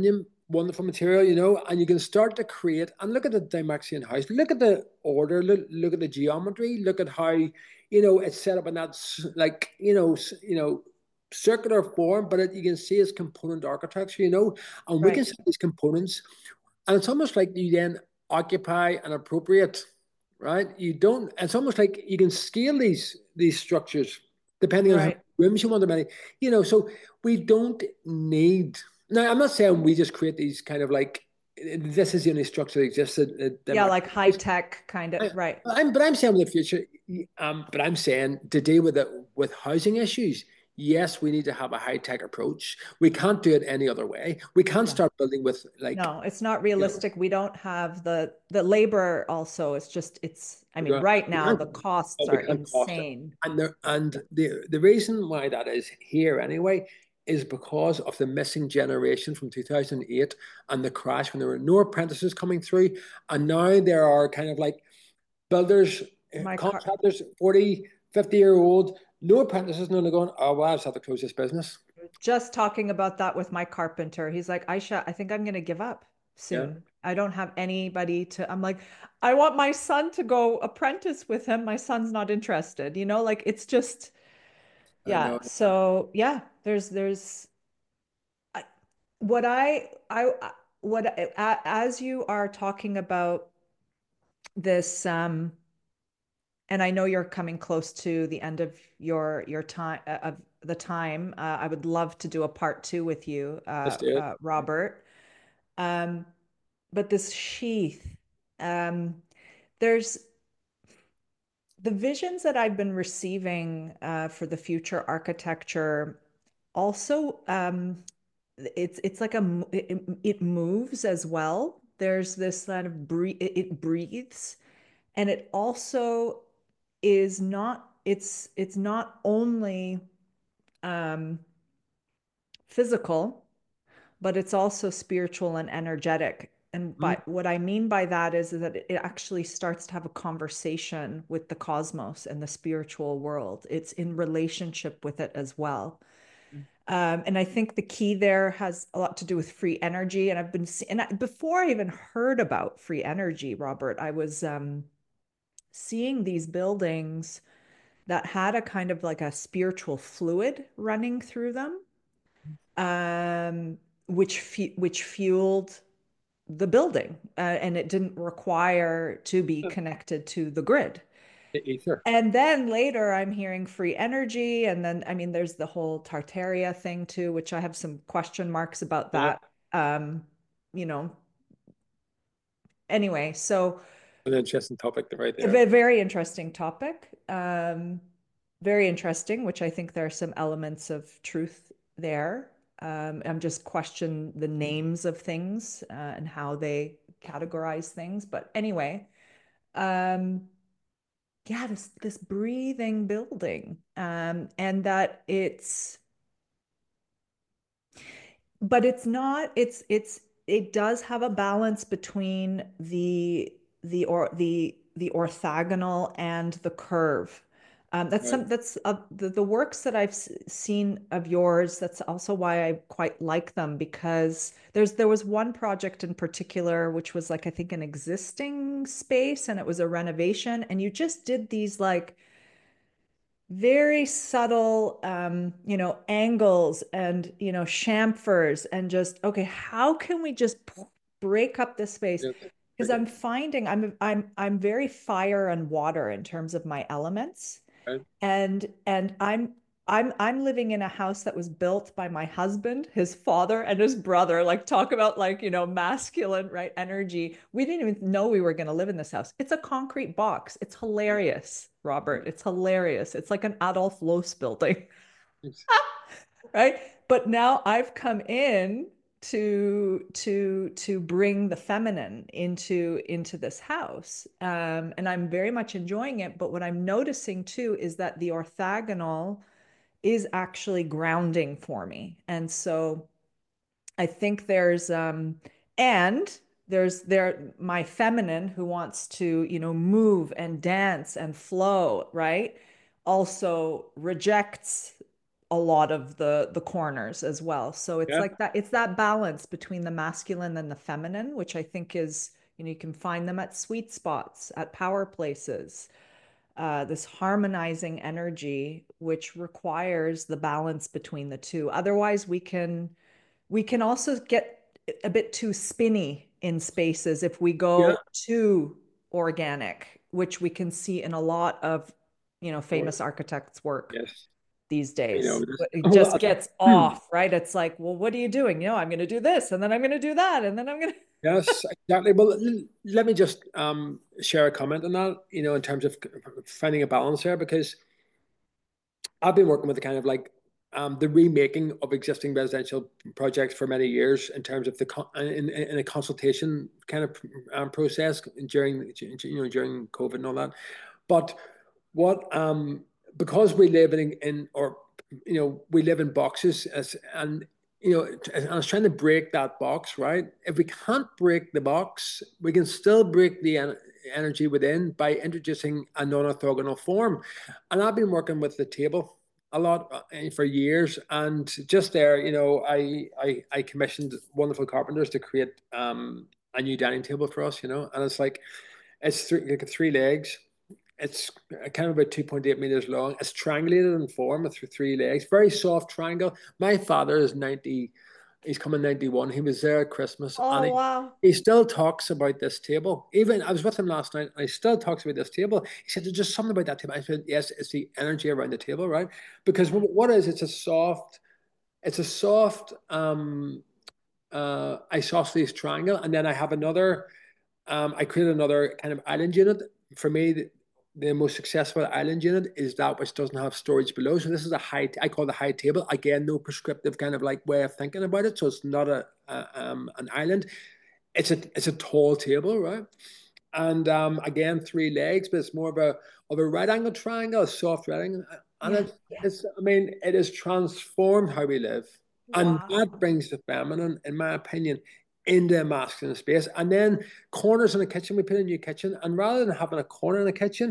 wonderful material, you know, and you can start to create and look at the Dymaxion house, look at the order, look, look at the geometry, look at how, you know, it's set up in that like, you know, you know, circular form, but it, you can see it's component architecture, you know, and we can Right. set these components, and it's almost like you then occupy and appropriate, right? You don't. It's almost like you can scale these these structures depending on how many Right. rooms you want, them, many, you know. So we don't need. Now, I'm not saying we just create these kind of like this is the only structure that exists in Yeah, Denmark. like high tech kind of, I, right. I'm, but I'm saying in the future, um, but I'm saying to deal with it with housing issues, yes, we need to have a high tech approach. We can't do it any other way. We can't Yeah. start building with like, No, it's not you know, realistic. We don't have the the labor also. It's just it's I we mean, can't, right we now can't, the costs we are can't cost it. insane. And the and the the reason why that is here anyway is because of the missing generation from two thousand eight and the crash when there were no apprentices coming through, and now there are kind of like builders, uh, My car contractors, forty, fifty year old, no apprentices, and they're going, oh, well, I just have to close this business. just talking about that with my carpenter. He's like, Aisha, I think I'm gonna give up Yeah, soon. I don't have anybody to I'm like, I want my son to go apprentice with him. My son's not interested, you know, like it's just I yeah. know. So yeah, there's there's I, what I I what as you are talking about this um and I know you're coming close to the end of your your time uh, of the time. Uh, I would love to do a part two with you, Let's uh, do it. uh, Robert. Um, but this sheath, um, there's the visions that I've been receiving uh, for the future architecture. Also, um, it's it's like a it, it moves as well. There's this kind of breathe. It breathes, and it also is not it's it's not only um physical, but it's also spiritual and energetic. And Mm, by what I mean by that is that it actually starts to have a conversation with the cosmos and the spiritual world. It's in relationship with it as well. Um, and I think the key there has a lot to do with free energy. And I've been and I, before I even heard about free energy, Robert, I was um, seeing these buildings that had a kind of like a spiritual fluid running through them, um, which fu- which fueled the building, uh, and it didn't require to be connected to the grid. the ether. And then later, I'm hearing free energy, and then I mean, there's the whole Tartaria thing too, which I have some question marks about Yeah. that. Um, you know, anyway, so An interesting topic right a there. very interesting topic. Um, very interesting, which I think there are some elements of truth there. Um, I'm just question the names of things uh, and how they categorize things. But anyway, um, yeah, this this breathing building, um, and that it's but it's not it's it's it does have a balance between the the or the the orthogonal and the curve. Um, that's Right. some that's uh, the, the works that I've seen of yours. That's also why I quite like them, because there's there was one project in particular which was like I think an existing space and it was a renovation, and you just did these like very subtle um you know angles and you know chamfers, and just okay, how can we just break up this space, Yeah. because I'm finding i'm i'm i'm very fire and water in terms of my elements, Right. and and I'm I'm I'm living in a house that was built by my husband, his father, and his brother. Like talk about like, you know, masculine, right? Energy. We didn't even know we were going to live in this house. It's a concrete box. It's hilarious, Robert. It's hilarious. It's like an Adolf Loos building, right? But now I've come in to to to bring the feminine into into this house, um, and I'm very much enjoying it. But what I'm noticing too is that the orthogonal is actually grounding for me, and so I think there's um, and there's there my feminine who wants to, you know, move and dance and flow, right? Also rejects a lot of the the corners as well. So it's Yeah. like that, it's that balance between the masculine and the feminine, which I think is, you know, you can find them at sweet spots, at power places. Uh, this harmonizing energy, which requires the balance between the two. Otherwise, we can we can also get a bit too spinny in spaces if we Yeah. go too organic, which we can see in a lot of, you know, Or, famous architects' work yes. these You know, days. just, It just well, gets hmm. off, right? It's like, well, what are you doing? You know, I'm going to do this, and then I'm going to do that, and then I'm going to. Yes, exactly. Well, l- let me just um, share a comment on that, you know, in terms of finding a balance there, because I've been working with the kind of like um, the remaking of existing residential projects for many years in terms of the con in, in a consultation kind of um, process during you know during COVID and all that. But what um, because we live in in or you know we live in boxes as, and you know I was trying to break that box, right? If we can't break the box, we can still break the en energy within by introducing a non-orthogonal form. And I've been working with the table a lot uh, for years, and just there, you know, I I, I commissioned wonderful carpenters to create um, a new dining table for us, you know, and it's like it's three, like three legs. It's kind of about two point eight meters long. It's triangulated in form with three legs, very soft triangle. My father is ninety, he's coming ninety-one. He was there at Christmas, and Oh, he, wow. he still talks about this table. Even I was with him last night, and he still talks about this table. He said, "There's just something about that table." I said, "Yes, it's the energy around the table, right? Because Yeah. what is it's a soft, it's a soft um, uh, isosceles triangle, and then I have another um, I created another kind of island unit. For me, the, the most successful island unit is that which doesn't have storage below. So this is a high, I call it a high table. Again, no prescriptive kind of like way of thinking about it. So it's not a, a um, an island. It's a it's a tall table, right? And um, again, three legs, but it's more of a of a right angle triangle, a soft right angle. And Yeah. it's Yeah. it's I mean, it has transformed how we live. And that Wow. brings the feminine, in my opinion, into a masculine space. And then corners in the kitchen, we put a new kitchen. And rather than having a corner in the kitchen,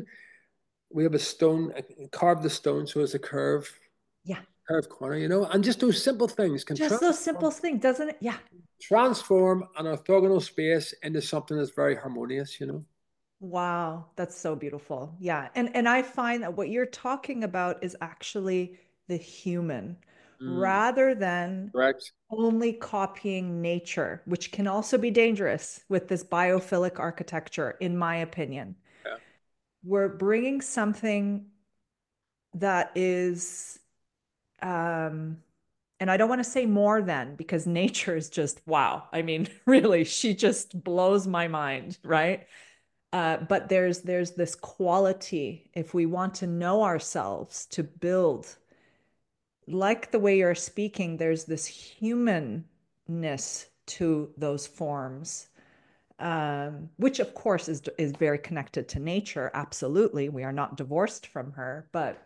we have a stone, carved the stone so it's a curve, Yeah. curved corner, you know, and just those simple things can Just those transform, simple things, doesn't it? Yeah. transform an orthogonal space into something that's very harmonious, you know. Wow, that's so beautiful. Yeah. And and I find that what you're talking about is actually the human Mm, rather than correct. only copying nature, which can also be dangerous with this biophilic architecture, in my opinion. Yeah. We're bringing something that is, um, and I don't want to say more than, because nature is just wow. I mean, really, she just blows my mind, right? Uh, but there's there's this quality if we want to know ourselves to build, like the way you're speaking, there's this humanness to those forms, um, which of course is is very connected to nature. Absolutely, we are not divorced from her, but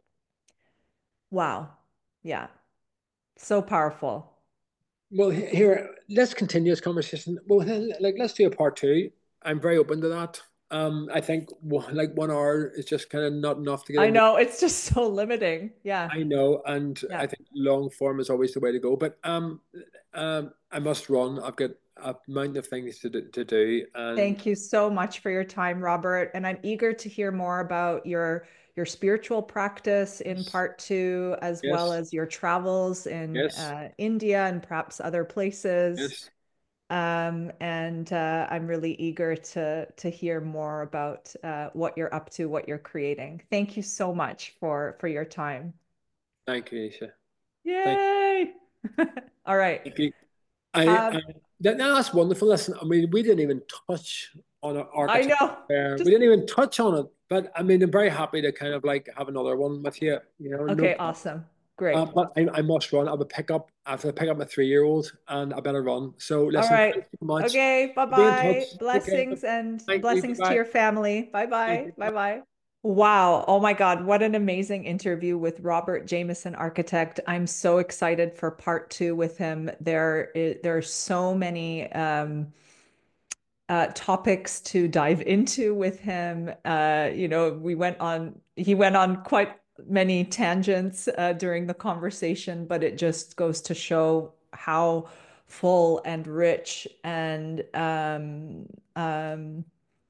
wow, yeah, so powerful. Well, here, let's continue this conversation. Well, like, let's do a part two. I'm very open to that. Um, I think like one hour is just kind of not enough to get I into. know it's just so limiting. Yeah, I know, and yeah. I think long form is always the way to go. But um, um, I must run. I've got a mountain of things to do, to do, and Thank you so much for your time, Robert. And I'm eager to hear more about your your spiritual practice in yes, part two, as well yes, as your travels in yes, uh, India and perhaps other places. yes. Um, and uh, I'm really eager to to hear more about uh, what you're up to, what you're creating. Thank you so much for for your time. Thank you, Isha. Thank, Yay! All right. thank you. I, Um, I that, no, that's wonderful. Listen, I mean, we didn't even touch on our I architecture know. there. We Just didn't even touch on it. But I mean, I'm very happy to kind of like have another one with you. You know, no. okay, awesome. Uh, Great. but I, I must run. I have a pick up. I have to pick up my three year old, and I better run. So All listen, right. thanks so much. Okay. Bye Be in touch. bye. Take care. Blessings and Thank you. blessings to Bye your family. Bye bye. bye. Bye bye. Wow. Oh my God. What an amazing interview with Robert Jameson, architect. I'm so excited for part two with him. There, i- there are so many um, uh, topics to dive into with him. Uh, you know, we went on, he went on quite many tangents uh, during the conversation, but it just goes to show how full and rich and um, um,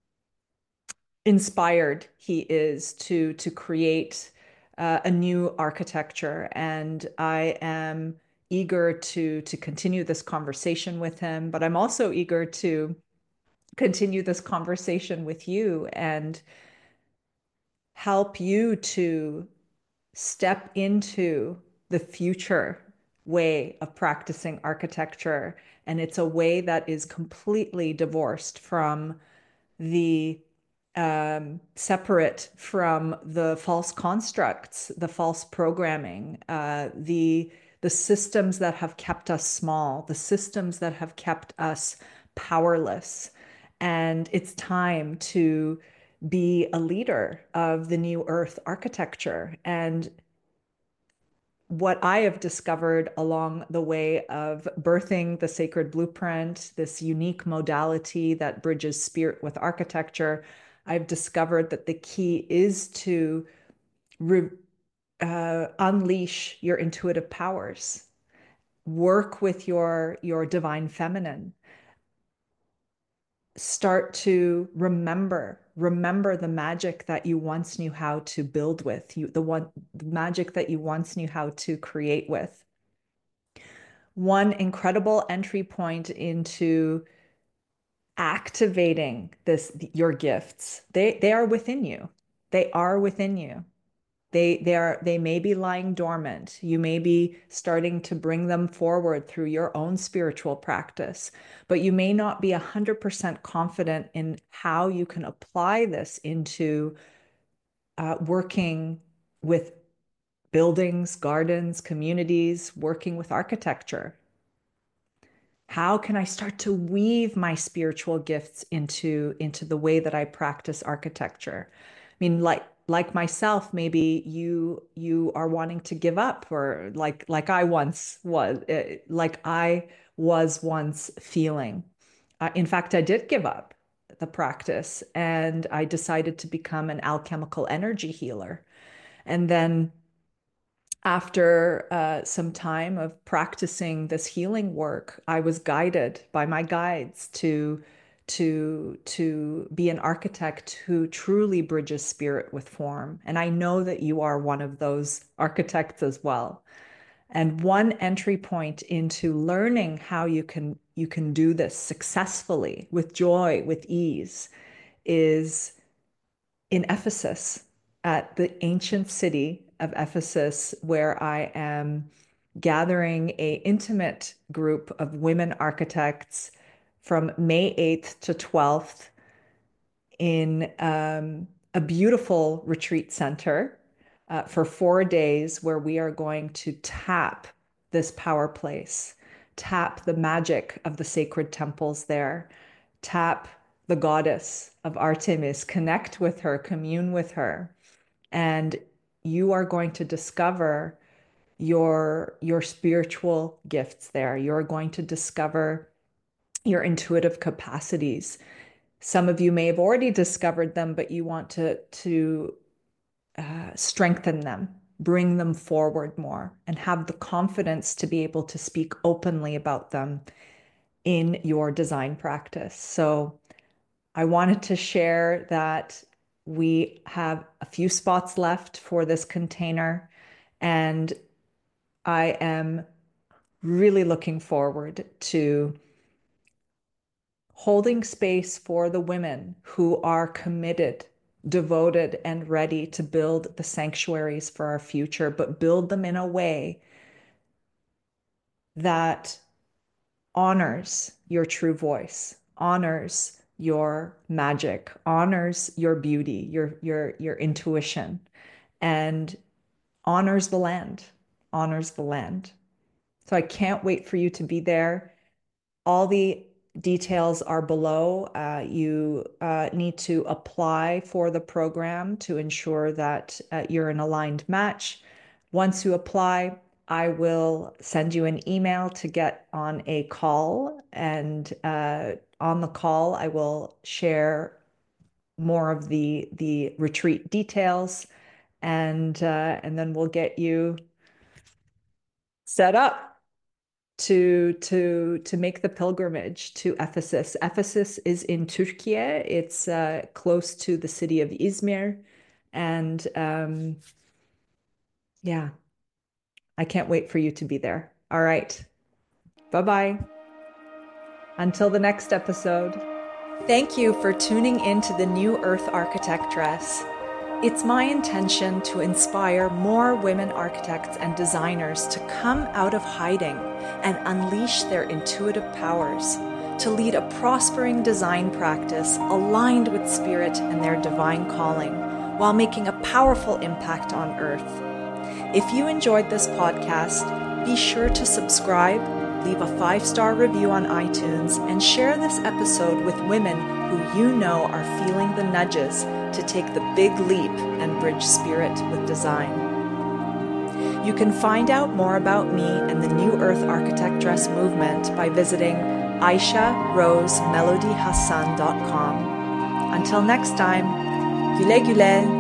inspired he is to to create uh, a new architecture. And I am eager to to continue this conversation with him, but I'm also eager to continue this conversation with you and help you to step into the future way of practicing architecture. And it's a way that is completely divorced from the um, separate from the false constructs, the false programming, uh, the the systems that have kept us small, the systems that have kept us powerless. And it's time to be a leader of the new earth architecture. And what I have discovered along the way of birthing the Sacred Blueprint, this unique modality that bridges spirit with architecture, I've discovered that the key is to re- uh, unleash your intuitive powers, work with your your divine feminine, start to remember remember the magic that you once knew how to build with, you the one the magic that you once knew how to create with. One incredible entry point into activating this your gifts. They they are within you. They are within you. They they are they may be lying dormant. You may be starting to bring them forward through your own spiritual practice, but you may not be one hundred percent confident in how you can apply this into uh, working with buildings, gardens, communities, working with architecture. How can I start to weave my spiritual gifts into into the way that I practice architecture? I mean, like like myself, maybe you you are wanting to give up, or like like I once was, uh, like I was once feeling. Uh, in fact, I did give up the practice, and I decided to become an alchemical energy healer. And then after uh, some time of practicing this healing work, I was guided by my guides to to to be an architect who truly bridges spirit with form. And I know that you are one of those architects as well. And one entry point into learning how you can you can do this successfully with joy, with ease, is in Ephesus, at the ancient city of Ephesus, where I am gathering a intimate group of women architects from May eighth to twelfth in um, a beautiful retreat center uh, for four days where we are going to tap this power place, tap the magic of the sacred temples there, tap the goddess of Artemis, connect with her, commune with her. And you are going to discover your your spiritual gifts there. You're going to discover your intuitive capacities. Some of you may have already discovered them, but you want to to uh, strengthen them, bring them forward more, and have the confidence to be able to speak openly about them in your design practice. So I wanted to share that we have a few spots left for this container, and I am really looking forward to holding space for the women who are committed, devoted, and ready to build the sanctuaries for our future, but build them in a way that honors your true voice, honors your magic, honors your beauty, your your your intuition, and honors the land, honors the land. So I can't wait for you to be there. All the details are below. Uh, you uh, need to apply for the program to ensure that uh, you're an aligned match. Once you apply, I will send you an email to get on a call. And uh, on the call, I will share more of the, the retreat details and uh, and then we'll get you set up to to to make the pilgrimage to Ephesus. Ephesus is in Turkey. It's uh, close to the city of Izmir, and um, yeah, I can't wait for you to be there. All right, bye-bye. Until the next episode. Thank you for tuning in to the New Earth Architectress. It's my intention to inspire more women architects and designers to come out of hiding and unleash their intuitive powers, to lead a prospering design practice aligned with spirit and their divine calling, while making a powerful impact on Earth. If you enjoyed this podcast, be sure to subscribe, leave a five-star review on iTunes, and share this episode with women who you know are feeling the nudges to take the big leap and bridge spirit with design. You can find out more about me and the New Earth Architectress movement by visiting aisha rose melody hassan dot com. Until next time, güle güle.